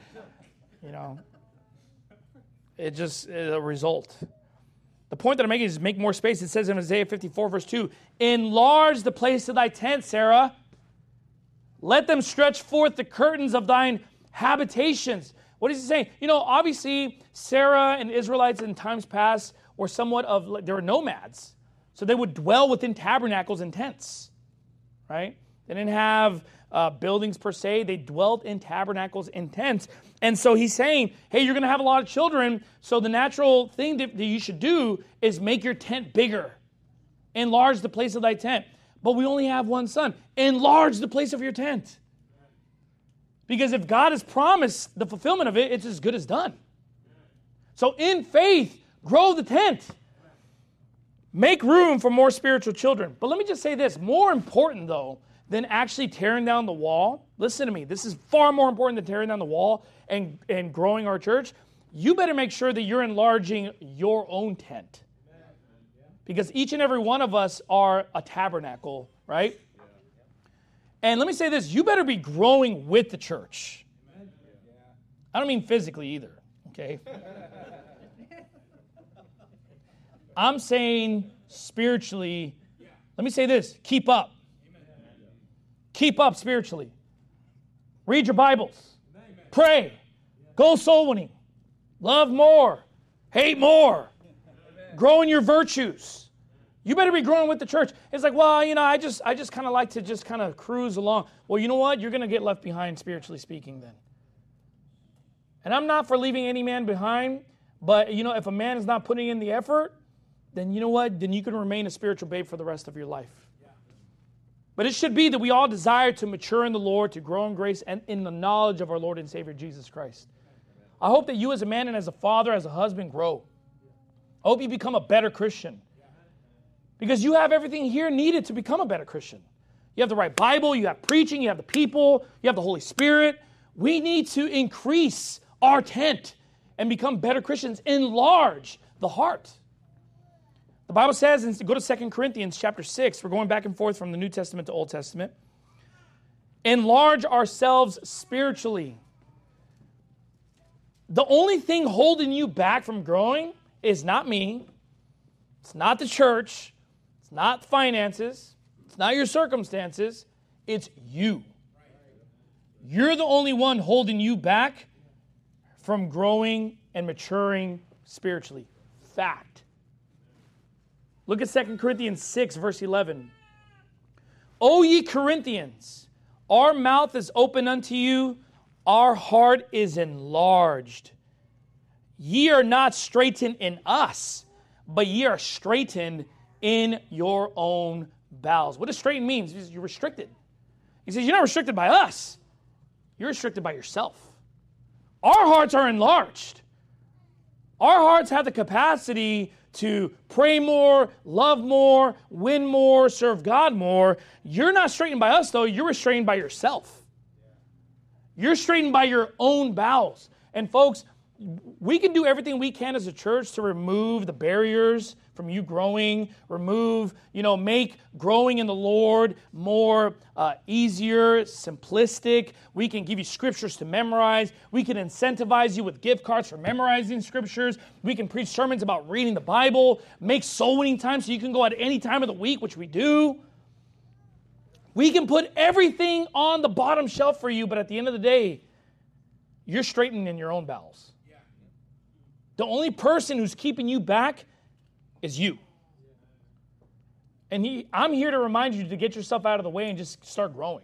It just is a result. The point that I'm making is make more space. It says in Isaiah 54, verse 2, enlarge the place of thy tent, Sarah. Let them stretch forth the curtains of thine habitations. What is he saying? Obviously, Sarah and Israelites in times past were they were nomads. So they would dwell within tabernacles and tents, right? They didn't have buildings per se. They dwelt in tabernacles and tents. And so he's saying, hey, you're going to have a lot of children, so the natural thing that you should do is make your tent bigger. Enlarge the place of thy tent. But we only have one son. Enlarge the place of your tent. Because if God has promised the fulfillment of it, it's as good as done. So in faith, grow the tent. Make room for more spiritual children. But let me just say this. More important, though, than actually tearing down the wall, listen to me, this is far more important than tearing down the wall and growing our church. You better make sure that you're enlarging your own tent. Because each and every one of us are a tabernacle, right? And let me say this, you better be growing with the church. I don't mean physically either, okay? I'm saying spiritually, let me say this, keep up. Keep up spiritually. Read your Bibles. Pray. Go soul winning. Love more. Hate more. Grow in your virtues. You better be growing with the church. It's like, well, I just kind of like to just kind of cruise along. Well, you know what? You're going to get left behind spiritually speaking then. And I'm not for leaving any man behind, but, if a man is not putting in the effort, then you know what? Then you can remain a spiritual babe for the rest of your life. But it should be that we all desire to mature in the Lord, to grow in grace and in the knowledge of our Lord and Savior Jesus Christ. I hope that you as a man and as a father, as a husband, grow. I hope you become a better Christian. Because you have everything here needed to become a better Christian. You have the right Bible, you have preaching, you have the people, you have the Holy Spirit. We need to increase our tent and become better Christians. Enlarge the heart. The Bible says, and go to 2 Corinthians chapter 6. We're going back and forth from the New Testament to Old Testament. Enlarge ourselves spiritually. The only thing holding you back from growing is not me. It's not the church. It's not finances. It's not your circumstances. It's you. You're the only one holding you back from growing and maturing spiritually. Fact. Look at 2 Corinthians 6, verse 11. O ye Corinthians, our mouth is open unto you, our heart is enlarged. Ye are not straitened in us, but ye are straitened in your own bowels. What does straitened mean? It means you're restricted. He says, you're not restricted by us. You're restricted by yourself. Our hearts are enlarged. Our hearts have the capacity to pray more, love more, win more, serve God more. You're not straitened by us, though. You're restrained by yourself. You're straitened by your own bowels. And folks, we can do everything we can as a church to remove the barriers from you growing, make growing in the Lord more easier, simplistic. We can give you scriptures to memorize. We can incentivize you with gift cards for memorizing scriptures. We can preach sermons about reading the Bible, make soul winning time so you can go at any time of the week, which we do. We can put everything on the bottom shelf for you, but at the end of the day, you're straightening in your own bowels. The only person who's keeping you back is you. And I'm here to remind you to get yourself out of the way and just start growing.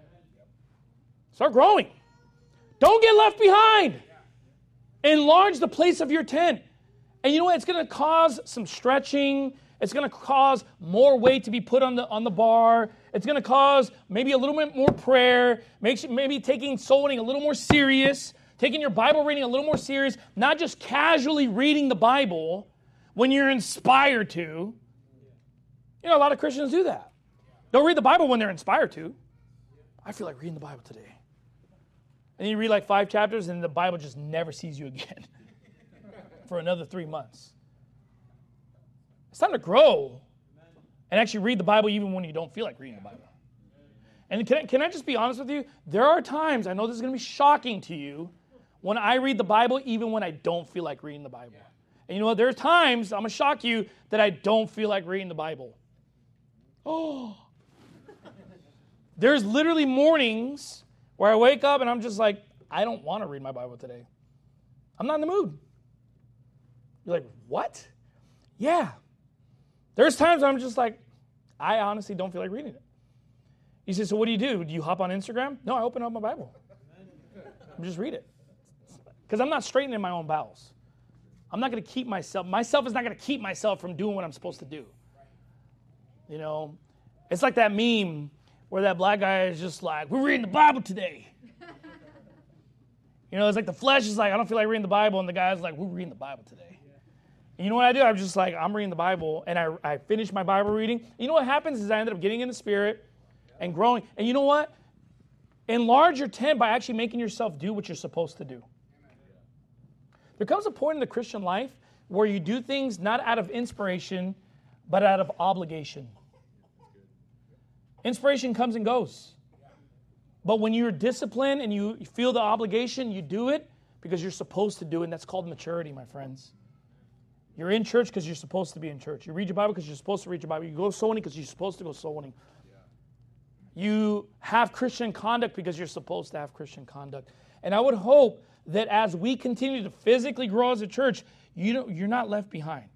Start growing. Don't get left behind. Enlarge the place of your tent. And you know what? It's going to cause some stretching. It's going to cause more weight to be put on the bar. It's going to cause maybe a little bit more prayer, maybe taking soul winning a little more serious, taking your Bible reading a little more serious, not just casually reading the Bible when you're inspired to. You know, a lot of Christians do that. They'll read the Bible when they're inspired to. I feel like reading the Bible today. And you read like 5 chapters and the Bible just never sees you again for another 3 months. It's time to grow and actually read the Bible even when you don't feel like reading the Bible. And can I just be honest with you? There are times, I know this is going to be shocking to you, when I read the Bible even when I don't feel like reading the Bible. And you know what? There are times, I'm going to shock you, that I don't feel like reading the Bible. Oh. There's literally mornings where I wake up and I'm just like, I don't want to read my Bible today. I'm not in the mood. You're like, what? Yeah. There's times I'm just like, I honestly don't feel like reading it. You say, so what do? Do you hop on Instagram? No, I open up my Bible. I just read it. Because I'm not straightening my own bowels. I'm not going to keep myself is not going to keep myself from doing what I'm supposed to do. You know, it's like that meme where that black guy is just like, we're reading the Bible today. You know, it's like the flesh is like, I don't feel like reading the Bible, and the guy's like, we're reading the Bible today. And you know what I do? I'm just like, I'm reading the Bible, and I finish my Bible reading. You know what happens is I ended up getting in the Spirit and growing. And you know what? Enlarge your tent by actually making yourself do what you're supposed to do. There comes a point in the Christian life where you do things not out of inspiration, but out of obligation. Inspiration comes and goes. But when you're disciplined and you feel the obligation, you do it because you're supposed to do it, and that's called maturity, my friends. You're in church because you're supposed to be in church. You read your Bible because you're supposed to read your Bible. You go soul winning because you're supposed to go soul winning. You have Christian conduct because you're supposed to have Christian conduct. And I would hope that as we continue to physically grow as a church, you're not left behind.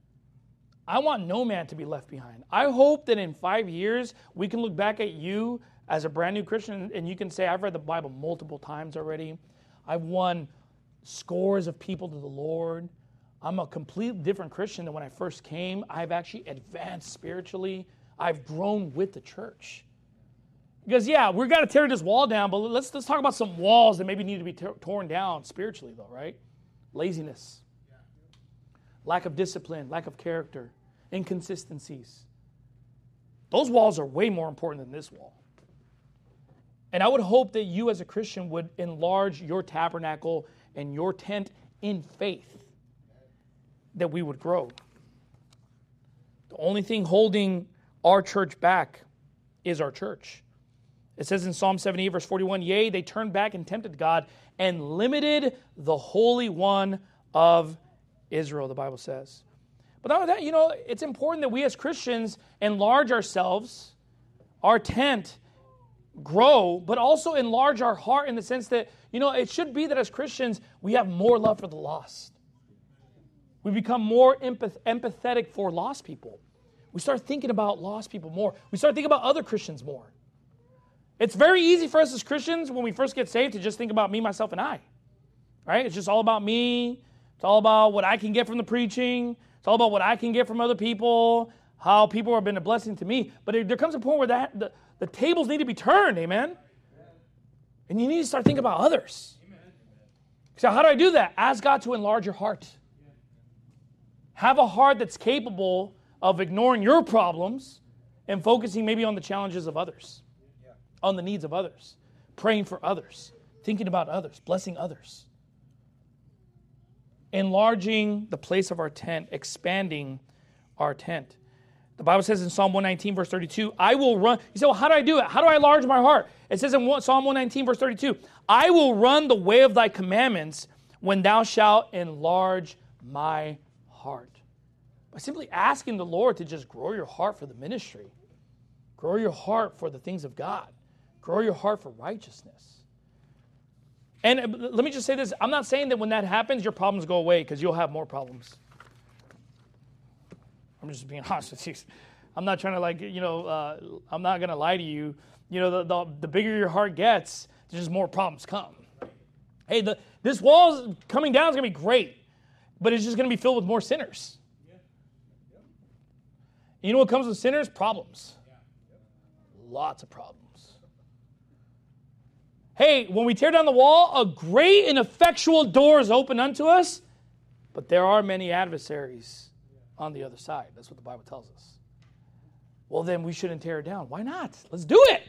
I want no man to be left behind. I hope that in 5 years, we can look back at you as a brand new Christian and you can say, I've read the Bible multiple times already. I've won scores of people to the Lord. I'm a completely different Christian than when I first came. I've actually advanced spiritually. I've grown with the church. Because, yeah, we've got to tear this wall down, but let's talk about some walls that maybe need to be torn down spiritually, though, right? Laziness, lack of discipline, lack of character, inconsistencies. Those walls are way more important than this wall. And I would hope that you as a Christian would enlarge your tabernacle and your tent in faith, that we would grow. The only thing holding our church back is our church. It says in Psalm 78, verse 41, yea, they turned back and tempted God and limited the Holy One of Israel, the Bible says. But not only that, you know, it's important that we as Christians enlarge ourselves, our tent, grow, but also enlarge our heart in the sense that, you know, it should be that as Christians, we have more love for the lost. We become more empathetic for lost people. We start thinking about lost people more. We start thinking about other Christians more. It's very easy for us as Christians when we first get saved to just think about me, myself, and I. Right? It's just all about me. It's all about what I can get from the preaching. It's all about what I can get from other people, how people have been a blessing to me. But there comes a point where the tables need to be turned, amen? And you need to start thinking about others. So how do I do that? Ask God to enlarge your heart. Have a heart that's capable of ignoring your problems and focusing maybe on the challenges of others, on the needs of others, praying for others, thinking about others, blessing others. enlarging the place of our tent, expanding our tent. The Bible says in Psalm 119, verse 32, I will run. You say, well, how do I do it? How do I enlarge my heart? It says in Psalm 119, verse 32, I will run the way of thy commandments when thou shalt enlarge my heart. By simply asking the Lord to just grow your heart for the ministry, grow your heart for the things of God, grow your heart for righteousness. And let me just say this. I'm not saying that when that happens, your problems go away, because you'll have more problems. I'm just being honest with you. I'm not trying to I'm not going to lie to you. You know, the bigger your heart gets, there's just more problems come. Hey, this wall coming down is going to be great, but it's just going to be filled with more sinners. You know what comes with sinners? Problems. Lots of problems. Hey, when we tear down the wall, a great and effectual door is open unto us, but there are many adversaries on the other side. That's what the Bible tells us. Well, then we shouldn't tear it down. Why not? Let's do it.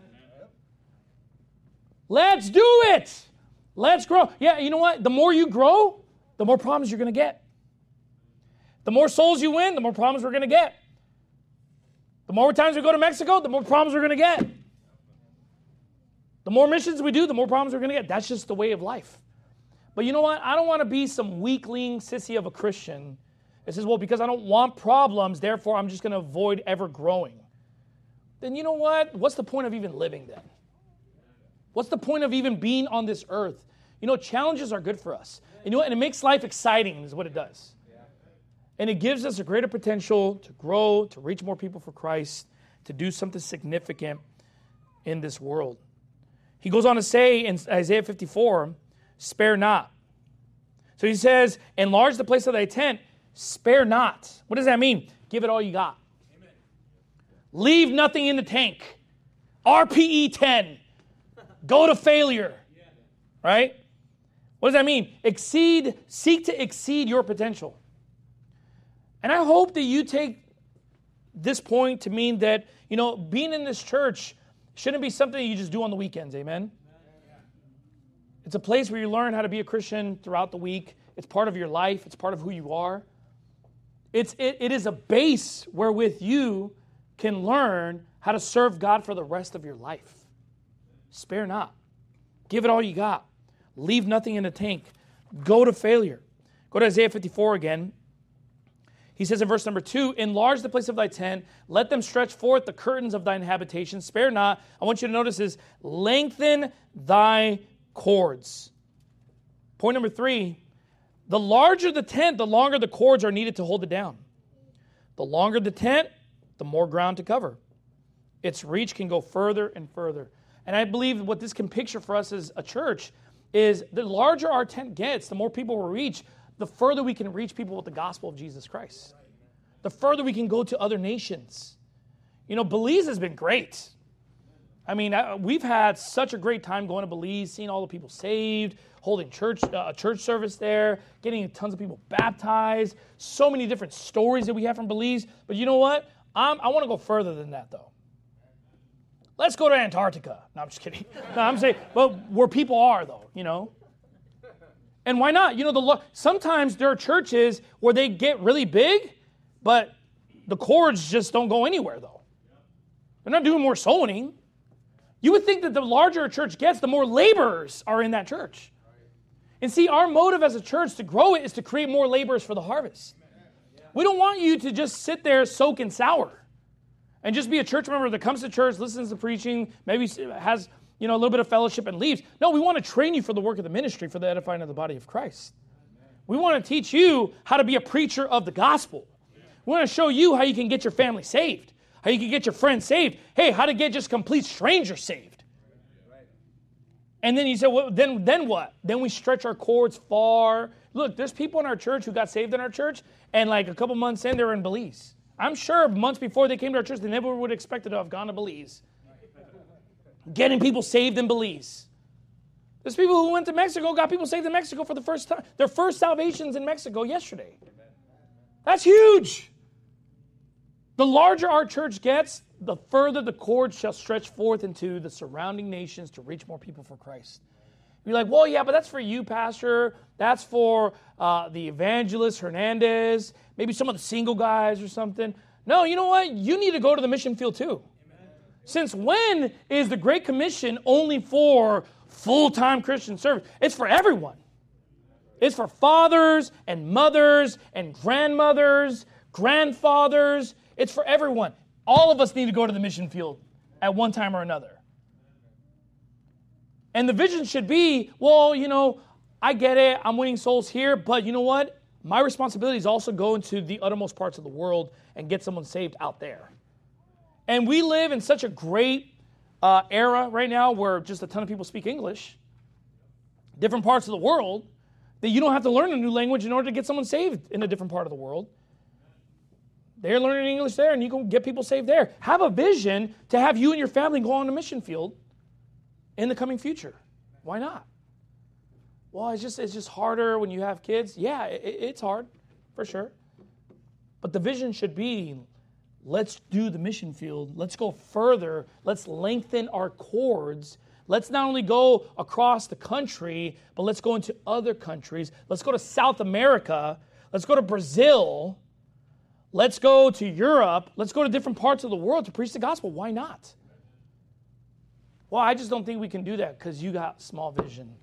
Let's do it. Let's grow. Yeah, you know what? The more you grow, the more problems you're going to get. The more souls you win, the more problems we're going to get. The more times we go to Mexico, the more problems we're going to get. The more missions we do, the more problems we're going to get. That's just the way of life. But you know what? I don't want to be some weakling sissy of a Christian. It says, well, because I don't want problems, therefore I'm just going to avoid ever growing. Then you know what? What's the point of even living then? What's the point of even being on this earth? You know, challenges are good for us. And, you know what? And it makes life exciting is what it does. And it gives us a greater potential to grow, to reach more people for Christ, to do something significant in this world. He goes on to say in Isaiah 54, spare not. So he says, enlarge the place of thy tent, spare not. What does that mean? Give it all you got. Amen. Leave nothing in the tank. RPE 10. Go to failure. Yeah. Right? What does that mean? Seek to exceed your potential. And I hope that you take this point to mean that, you know, being in this church shouldn't be something you just do on the weekends, amen? It's a place where you learn how to be a Christian throughout the week. It's part of your life. It's part of who you are. It is a base wherewith you can learn how to serve God for the rest of your life. Spare not. Give it all you got. Leave nothing in the tank. Go to failure. Go to Isaiah 54 again. He says in verse number 2, enlarge the place of thy tent, let them stretch forth the curtains of thine habitation, spare not. I want you to notice this, lengthen thy cords. Point number 3, the larger the tent, the longer the cords are needed to hold it down. The longer the tent, the more ground to cover. Its reach can go further and further. And I believe what this can picture for us as a church is the larger our tent gets, the more people we reach, the further we can reach people with the gospel of Jesus Christ. The further we can go to other nations. You know, Belize has been great. I mean, we've had such a great time going to Belize, seeing all the people saved, holding a church service there, getting tons of people baptized. So many different stories that we have from Belize. But you know what? I want to go further than that, though. Let's go to Antarctica. No, I'm just kidding. No, I'm saying, well, where people are, though, you know. And why not? You know, sometimes there are churches where they get really big, but the cords just don't go anywhere, though. They're not doing more soul winning. You would think that the larger a church gets, the more laborers are in that church. And see, our motive as a church to grow it is to create more laborers for the harvest. We don't want you to just sit there soak and sour and just be a church member that comes to church, listens to preaching, maybe has a little bit of fellowship and leaves. No, we want to train you for the work of the ministry, for the edifying of the body of Christ. We want to teach you how to be a preacher of the gospel. We want to show you how you can get your family saved, how you can get your friends saved. Hey, how to get just complete strangers saved. And then you say, well, then what? Then we stretch our cords far. Look, there's people in our church who got saved in our church, and like a couple months in, they were in Belize. I'm sure months before they came to our church, they never would have expected to have gone to Belize. Getting people saved in Belize. There's people who went to Mexico, got people saved in Mexico for the first time. Their first salvations in Mexico yesterday. That's huge. The larger our church gets, the further the cord shall stretch forth into the surrounding nations to reach more people for Christ. You're like, well, yeah, but that's for you, Pastor. That's for the evangelist Hernandez, maybe some of the single guys or something. No, you know what? You need to go to the mission field too. Amen. Since when is the Great Commission only for full-time Christian service? It's for everyone. It's for fathers and mothers and grandmothers, grandfathers. It's for everyone. All of us need to go to the mission field at one time or another. And the vision should be, well, you know, I get it. I'm winning souls here. But you know what? My responsibility is also go into the uttermost parts of the world and get someone saved out there. And we live in such a great era right now where just a ton of people speak English, different parts of the world, that you don't have to learn a new language in order to get someone saved in a different part of the world. They're learning English there, and you can get people saved there. Have a vision to have you and your family go on the mission field in the coming future. Why not? Well, it's just harder when you have kids. Yeah, it's hard, for sure. But the vision should be, let's do the mission field. Let's go further. Let's lengthen our cords. Let's not only go across the country, but let's go into other countries. Let's go to South America. Let's go to Brazil. Let's go to Europe. Let's go to different parts of the world to preach the gospel. Why not? Well, I just don't think we can do that because you got small vision.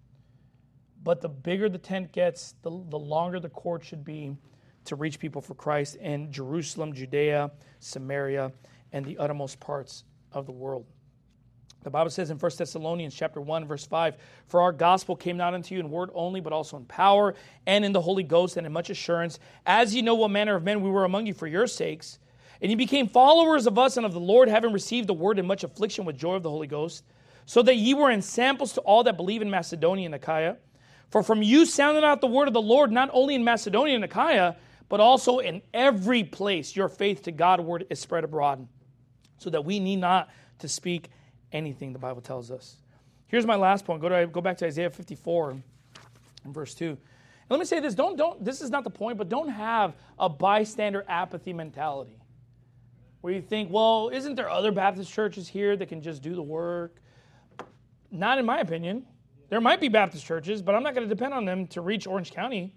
But the bigger the tent gets, the longer the cord should be to reach people for Christ in Jerusalem, Judea, Samaria, and the uttermost parts of the world. The Bible says in 1 Thessalonians chapter 1, verse 5, "For our gospel came not unto you in word only, but also in power, and in the Holy Ghost, and in much assurance, as ye know what manner of men we were among you for your sakes. And ye became followers of us and of the Lord, having received the word in much affliction with joy of the Holy Ghost, so that ye were ensamples to all that believe in Macedonia and Achaia. For from you sounded out the word of the Lord, not only in Macedonia and Achaia, but also in every place your faith to Godward is spread abroad, so that we need not to speak anything," the Bible tells us. Here's my last point. Go back to Isaiah 54 and verse 2. And let me say this, don't this is not the point, but don't have a bystander apathy mentality where you think, well, isn't there other Baptist churches here that can just do the work? Not in my opinion. There might be Baptist churches, but I'm not going to depend on them to reach Orange County.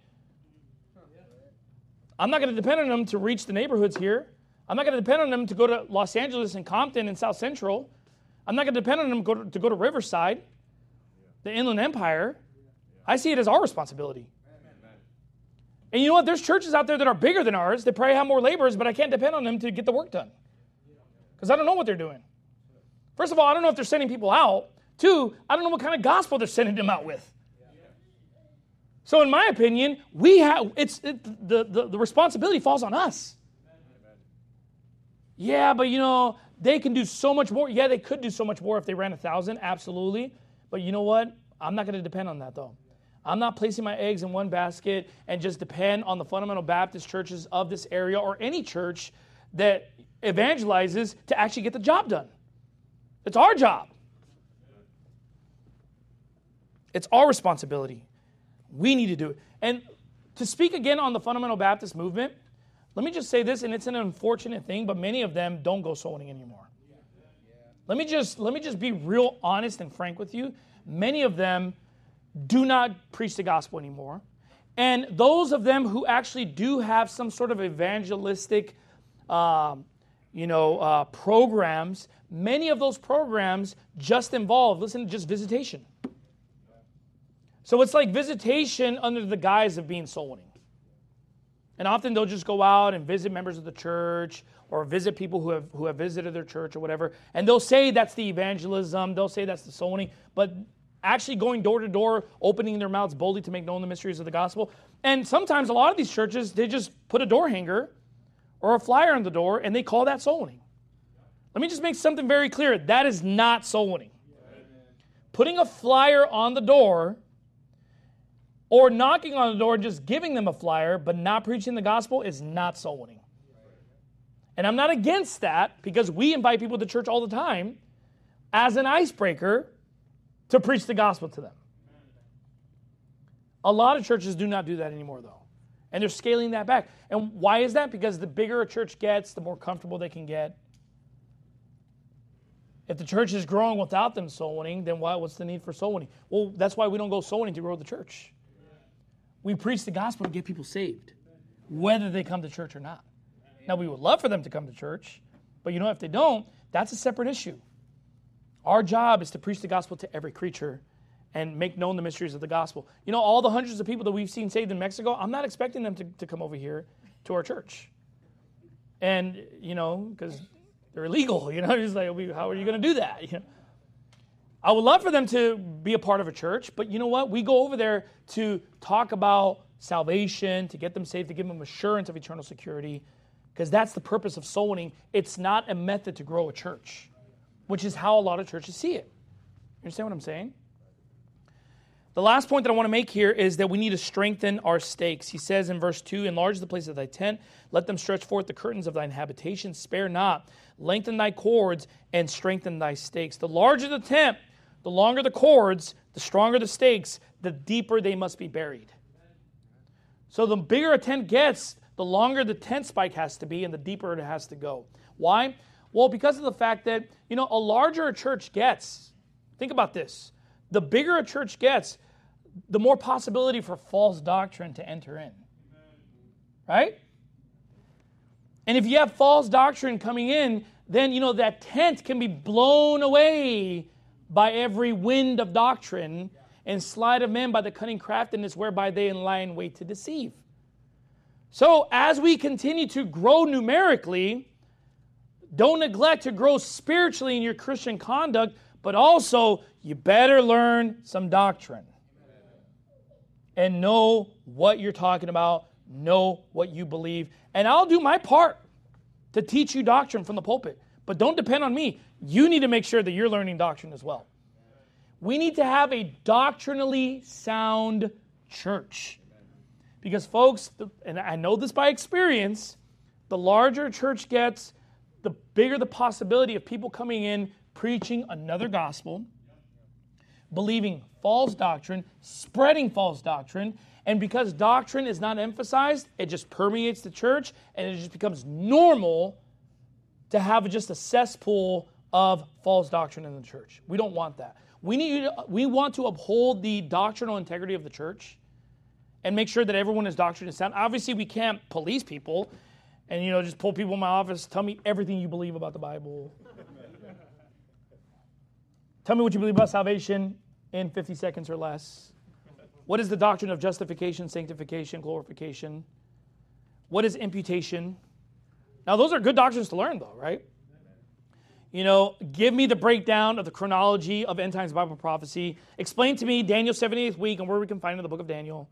I'm not going to depend on them to reach the neighborhoods here. I'm not going to depend on them to go to Los Angeles and Compton and South Central. I'm not going to depend on them to go to Riverside, the Inland Empire. I see it as our responsibility. And you know what? There's churches out there that are bigger than ours that probably have more laborers, but I can't depend on them to get the work done because I don't know what they're doing. First of all, I don't know if they're sending people out. Two, I don't know what kind of gospel they're sending them out with. So in my opinion, the responsibility falls on us. Yeah, but you know, they can do so much more. Yeah, they could do so much more if they ran 1,000, absolutely. But you know what? I'm not going to depend on that though. I'm not placing my eggs in one basket and just depend on the fundamental Baptist churches of this area or any church that evangelizes to actually get the job done. It's our job. It's our responsibility. We need to do it. And to speak again on the fundamental Baptist movement, let me just say this, and it's an unfortunate thing, but many of them don't go soul winning anymore. Let me just be real honest and frank with you. Many of them do not preach the gospel anymore. And those of them who actually do have some sort of evangelistic programs, many of those programs just involve, just visitation. So it's like visitation under the guise of being soul winning. And often they'll just go out and visit members of the church or visit people who have visited their church or whatever. And they'll say that's the evangelism. They'll say that's the soul winning. But actually going door to door, opening their mouths boldly to make known the mysteries of the gospel. And sometimes a lot of these churches, they just put a door hanger or a flyer on the door and they call that soul winning. Let me just make something very clear. That is not soul winning. Putting a flyer on the door or knocking on the door and just giving them a flyer but not preaching the gospel is not soul winning. And I'm not against that because we invite people to church all the time as an icebreaker to preach the gospel to them. A lot of churches do not do that anymore though. And they're scaling that back. And why is that? Because the bigger a church gets, the more comfortable they can get. If the church is growing without them soul winning, then what's the need for soul winning? Well, that's why we don't go soul winning to grow the church. We preach the gospel to get people saved, whether they come to church or not. Now, we would love for them to come to church, but if they don't, that's a separate issue. Our job is to preach the gospel to every creature and make known the mysteries of the gospel. All the hundreds of people that we've seen saved in Mexico, I'm not expecting them to come over here to our church. And, because they're illegal, it's like, how are you going to do that? I would love for them to be a part of a church, but you know what? We go over there to talk about salvation, to get them saved, to give them assurance of eternal security, because that's the purpose of soul winning. It's not a method to grow a church, which is how a lot of churches see it. You understand what I'm saying? The last point that I want to make here is that we need to strengthen our stakes. He says in verse 2, enlarge the place of thy tent, let them stretch forth the curtains of thine habitation, spare not, lengthen thy cords, and strengthen thy stakes. The larger the tent, the longer the cords, the stronger the stakes, the deeper they must be buried. So the bigger a tent gets, the longer the tent spike has to be and the deeper it has to go. Why? Well, because of the fact that, a larger a church gets, think about this, the bigger a church gets, the more possibility for false doctrine to enter in. Right? And if you have false doctrine coming in, then, that tent can be blown away by every wind of doctrine and sleight of men by the cunning craftiness whereby they lie in wait to deceive. So as we continue to grow numerically, don't neglect to grow spiritually in your Christian conduct, but also you better learn some doctrine. And know what you're talking about, know what you believe. And I'll do my part to teach you doctrine from the pulpit. But don't depend on me. You need to make sure that you're learning doctrine as well. We need to have a doctrinally sound church. Because folks, and I know this by experience, the larger a church gets, the bigger the possibility of people coming in, preaching another gospel, believing false doctrine, spreading false doctrine, and because doctrine is not emphasized, it just permeates the church, and it just becomes normal to have just a cesspool of false doctrine in the church. We don't want that. We want to uphold the doctrinal integrity of the church and make sure that everyone is doctrine is sound. Obviously, we can't police people and, just pull people in my office, tell me everything you believe about the Bible. Tell me what you believe about salvation in 50 seconds or less. What is the doctrine of justification, sanctification, glorification? What is imputation? Now, those are good doctrines to learn, though, right? Give me the breakdown of the chronology of end times Bible prophecy. Explain to me Daniel's 78th week and where we can find it in the book of Daniel.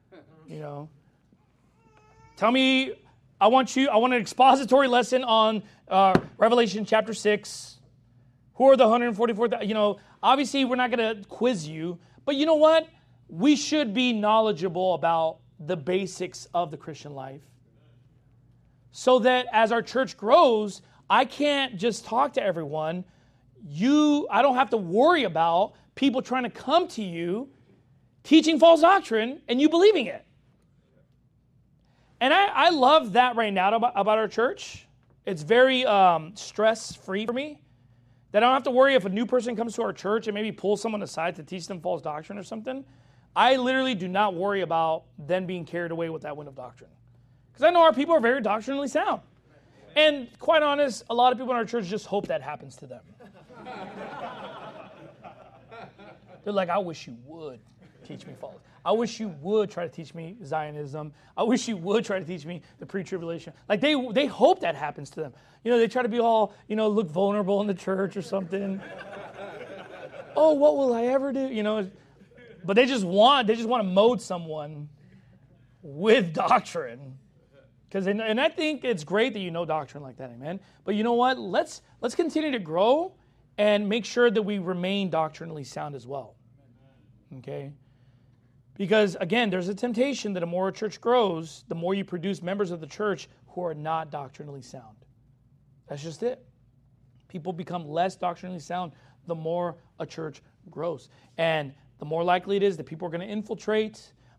Tell me, I want an expository lesson on Revelation chapter 6. Who are the 144,000? Obviously we're not going to quiz you, but you know what? We should be knowledgeable about the basics of the Christian life. So that as our church grows, I can't just talk to everyone. I don't have to worry about people trying to come to you teaching false doctrine and you believing it. And I love that right now about our church. It's very stress-free for me. That I don't have to worry if a new person comes to our church and maybe pulls someone aside to teach them false doctrine or something. I literally do not worry about them being carried away with that wind of doctrine. Because I know our people are very doctrinally sound. And quite honest, a lot of people in our church just hope that happens to them. They're like, I wish you would teach me false. I wish you would try to teach me Zionism. I wish you would try to teach me the pre-tribulation. Like they hope that happens to them. They try to be all, look vulnerable in the church or something. Oh, what will I ever do? But they just want to mold someone with doctrine. And I think it's great that you know doctrine like that, amen. But you know what? Let's continue to grow and make sure that we remain doctrinally sound as well. Okay? Because, again, there's a temptation that the more a church grows, the more you produce members of the church who are not doctrinally sound. That's just it. People become less doctrinally sound the more a church grows. And the more likely it is that people are going to infiltrate,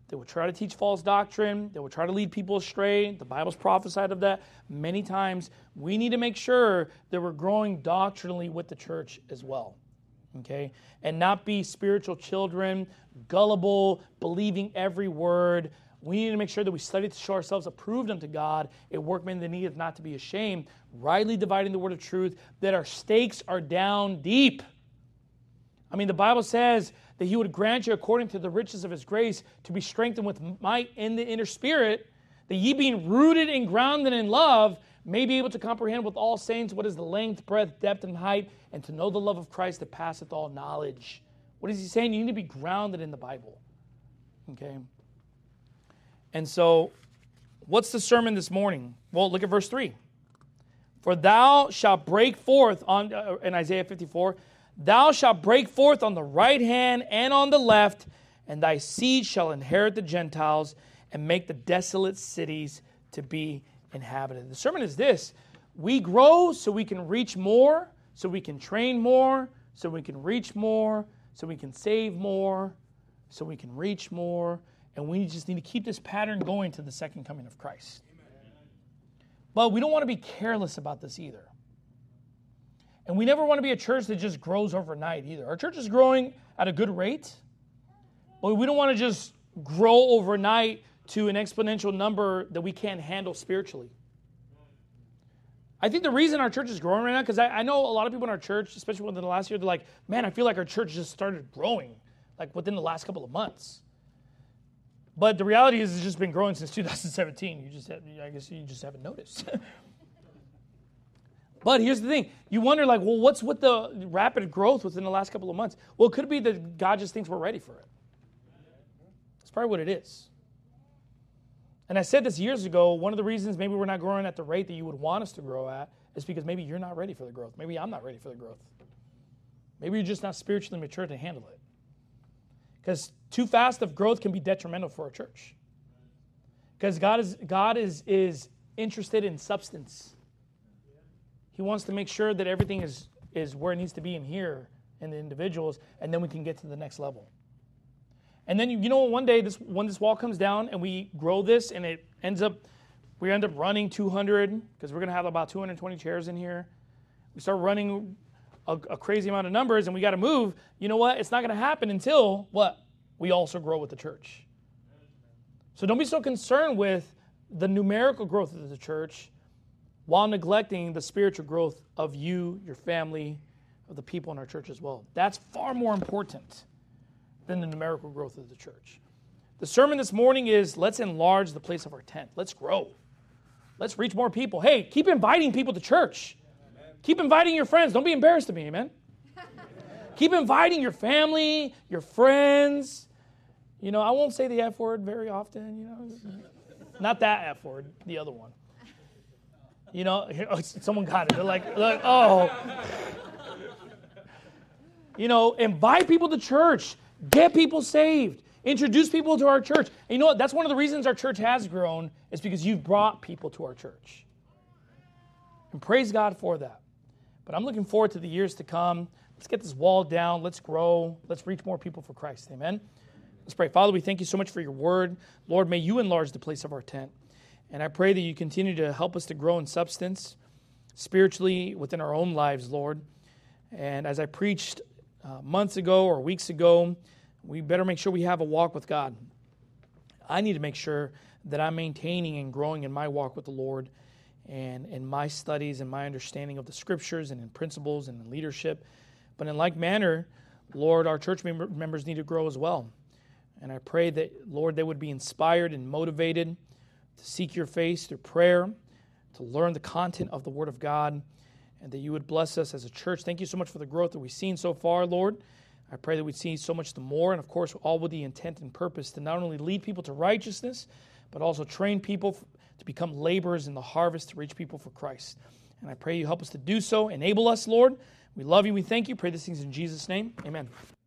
They will try to teach false doctrine. They will try to lead people astray. The Bible's prophesied of that many times. We need to make sure that we're growing doctrinally with the church as well. Okay? And not be spiritual children, gullible, believing every word. We need to make sure that we study to show ourselves approved unto God, a workman that needeth not to be ashamed, rightly dividing the word of truth, that our stakes are down deep. I mean, the Bible says that He would grant you, according to the riches of His grace, to be strengthened with might in the inner spirit, that ye being rooted and grounded in love, may be able to comprehend with all saints what is the length, breadth, depth, and height, and to know the love of Christ that passeth all knowledge. What is He saying? You need to be grounded in the Bible. Okay? And so, what's the sermon this morning? Well, look at verse 3. For thou shalt break forth, in Isaiah 54, thou shalt break forth on the right hand and on the left, and thy seed shall inherit the Gentiles and make the desolate cities to be inhabited. The sermon is this: we grow so we can reach more, so we can train more, so we can reach more, so we can save more, so we can reach more, and we just need to keep this pattern going to the second coming of Christ. Amen. But we don't want to be careless about this either. And we never want to be a church that just grows overnight either. Our church is growing at a good rate, but we don't want to just grow overnight to an exponential number that we can't handle spiritually. I think the reason our church is growing right now, because I know a lot of people in our church, especially within the last year, they're like, man, I feel like our church just started growing, like within the last couple of months. But the reality is it's just been growing since 2017. I guess you just haven't noticed. But here's the thing. You wonder, like, well, what's with the rapid growth within the last couple of months? Well, it could be that God just thinks we're ready for it. That's probably what it is. And I said this years ago, one of the reasons maybe we're not growing at the rate that you would want us to grow at is because maybe you're not ready for the growth. Maybe I'm not ready for the growth. Maybe you're just not spiritually mature to handle it. Because too fast of growth can be detrimental for a church. Because God is interested in substance. He wants to make sure that everything is where it needs to be in here in the individuals, and then we can get to the next level. And then, you know, one day when this wall comes down and we grow this and we end up running 200, because we're going to have about 220 chairs in here. We start running a crazy amount of numbers and we got to move. You know what? It's not going to happen until what? We also grow with the church. So don't be so concerned with the numerical growth of the church while neglecting the spiritual growth of you, your family, of the people in our church as well. That's far more important than the numerical growth of the church. The sermon this morning is, let's enlarge the place of our tent. Let's grow. Let's reach more people. Hey, keep inviting people to church. Amen. Keep inviting your friends. Don't be embarrassed of me, amen? Keep inviting your family, your friends. You know, I won't say the F word very often, you know. Not that F word, the other one. You know, someone got it. They're like, oh. You know, invite people to church. Get people saved. Introduce people to our church. And you know what? That's one of the reasons our church has grown, is because you've brought people to our church. And praise God for that. But I'm looking forward to the years to come. Let's get this wall down. Let's grow. Let's reach more people for Christ. Amen. Let's pray. Father, we thank you so much for your word. Lord, may you enlarge the place of our tent. And I pray that you continue to help us to grow in substance spiritually within our own lives, Lord. And as I preached months ago or weeks ago, we better make sure we have a walk with God. I need to make sure that I'm maintaining and growing in my walk with the Lord and in my studies and my understanding of the Scriptures and in principles and in leadership. But in like manner, Lord, our church members need to grow as well. And I pray that, Lord, they would be inspired and motivated to seek your face through prayer, to learn the content of the Word of God, and that you would bless us as a church. Thank you so much for the growth that we've seen so far, Lord. I pray that we'd see so much the more, and of course, all with the intent and purpose to not only lead people to righteousness, but also train people to become laborers in the harvest to reach people for Christ. And I pray you help us to do so. Enable us, Lord. We love you. We thank you. Pray these things in Jesus' name. Amen.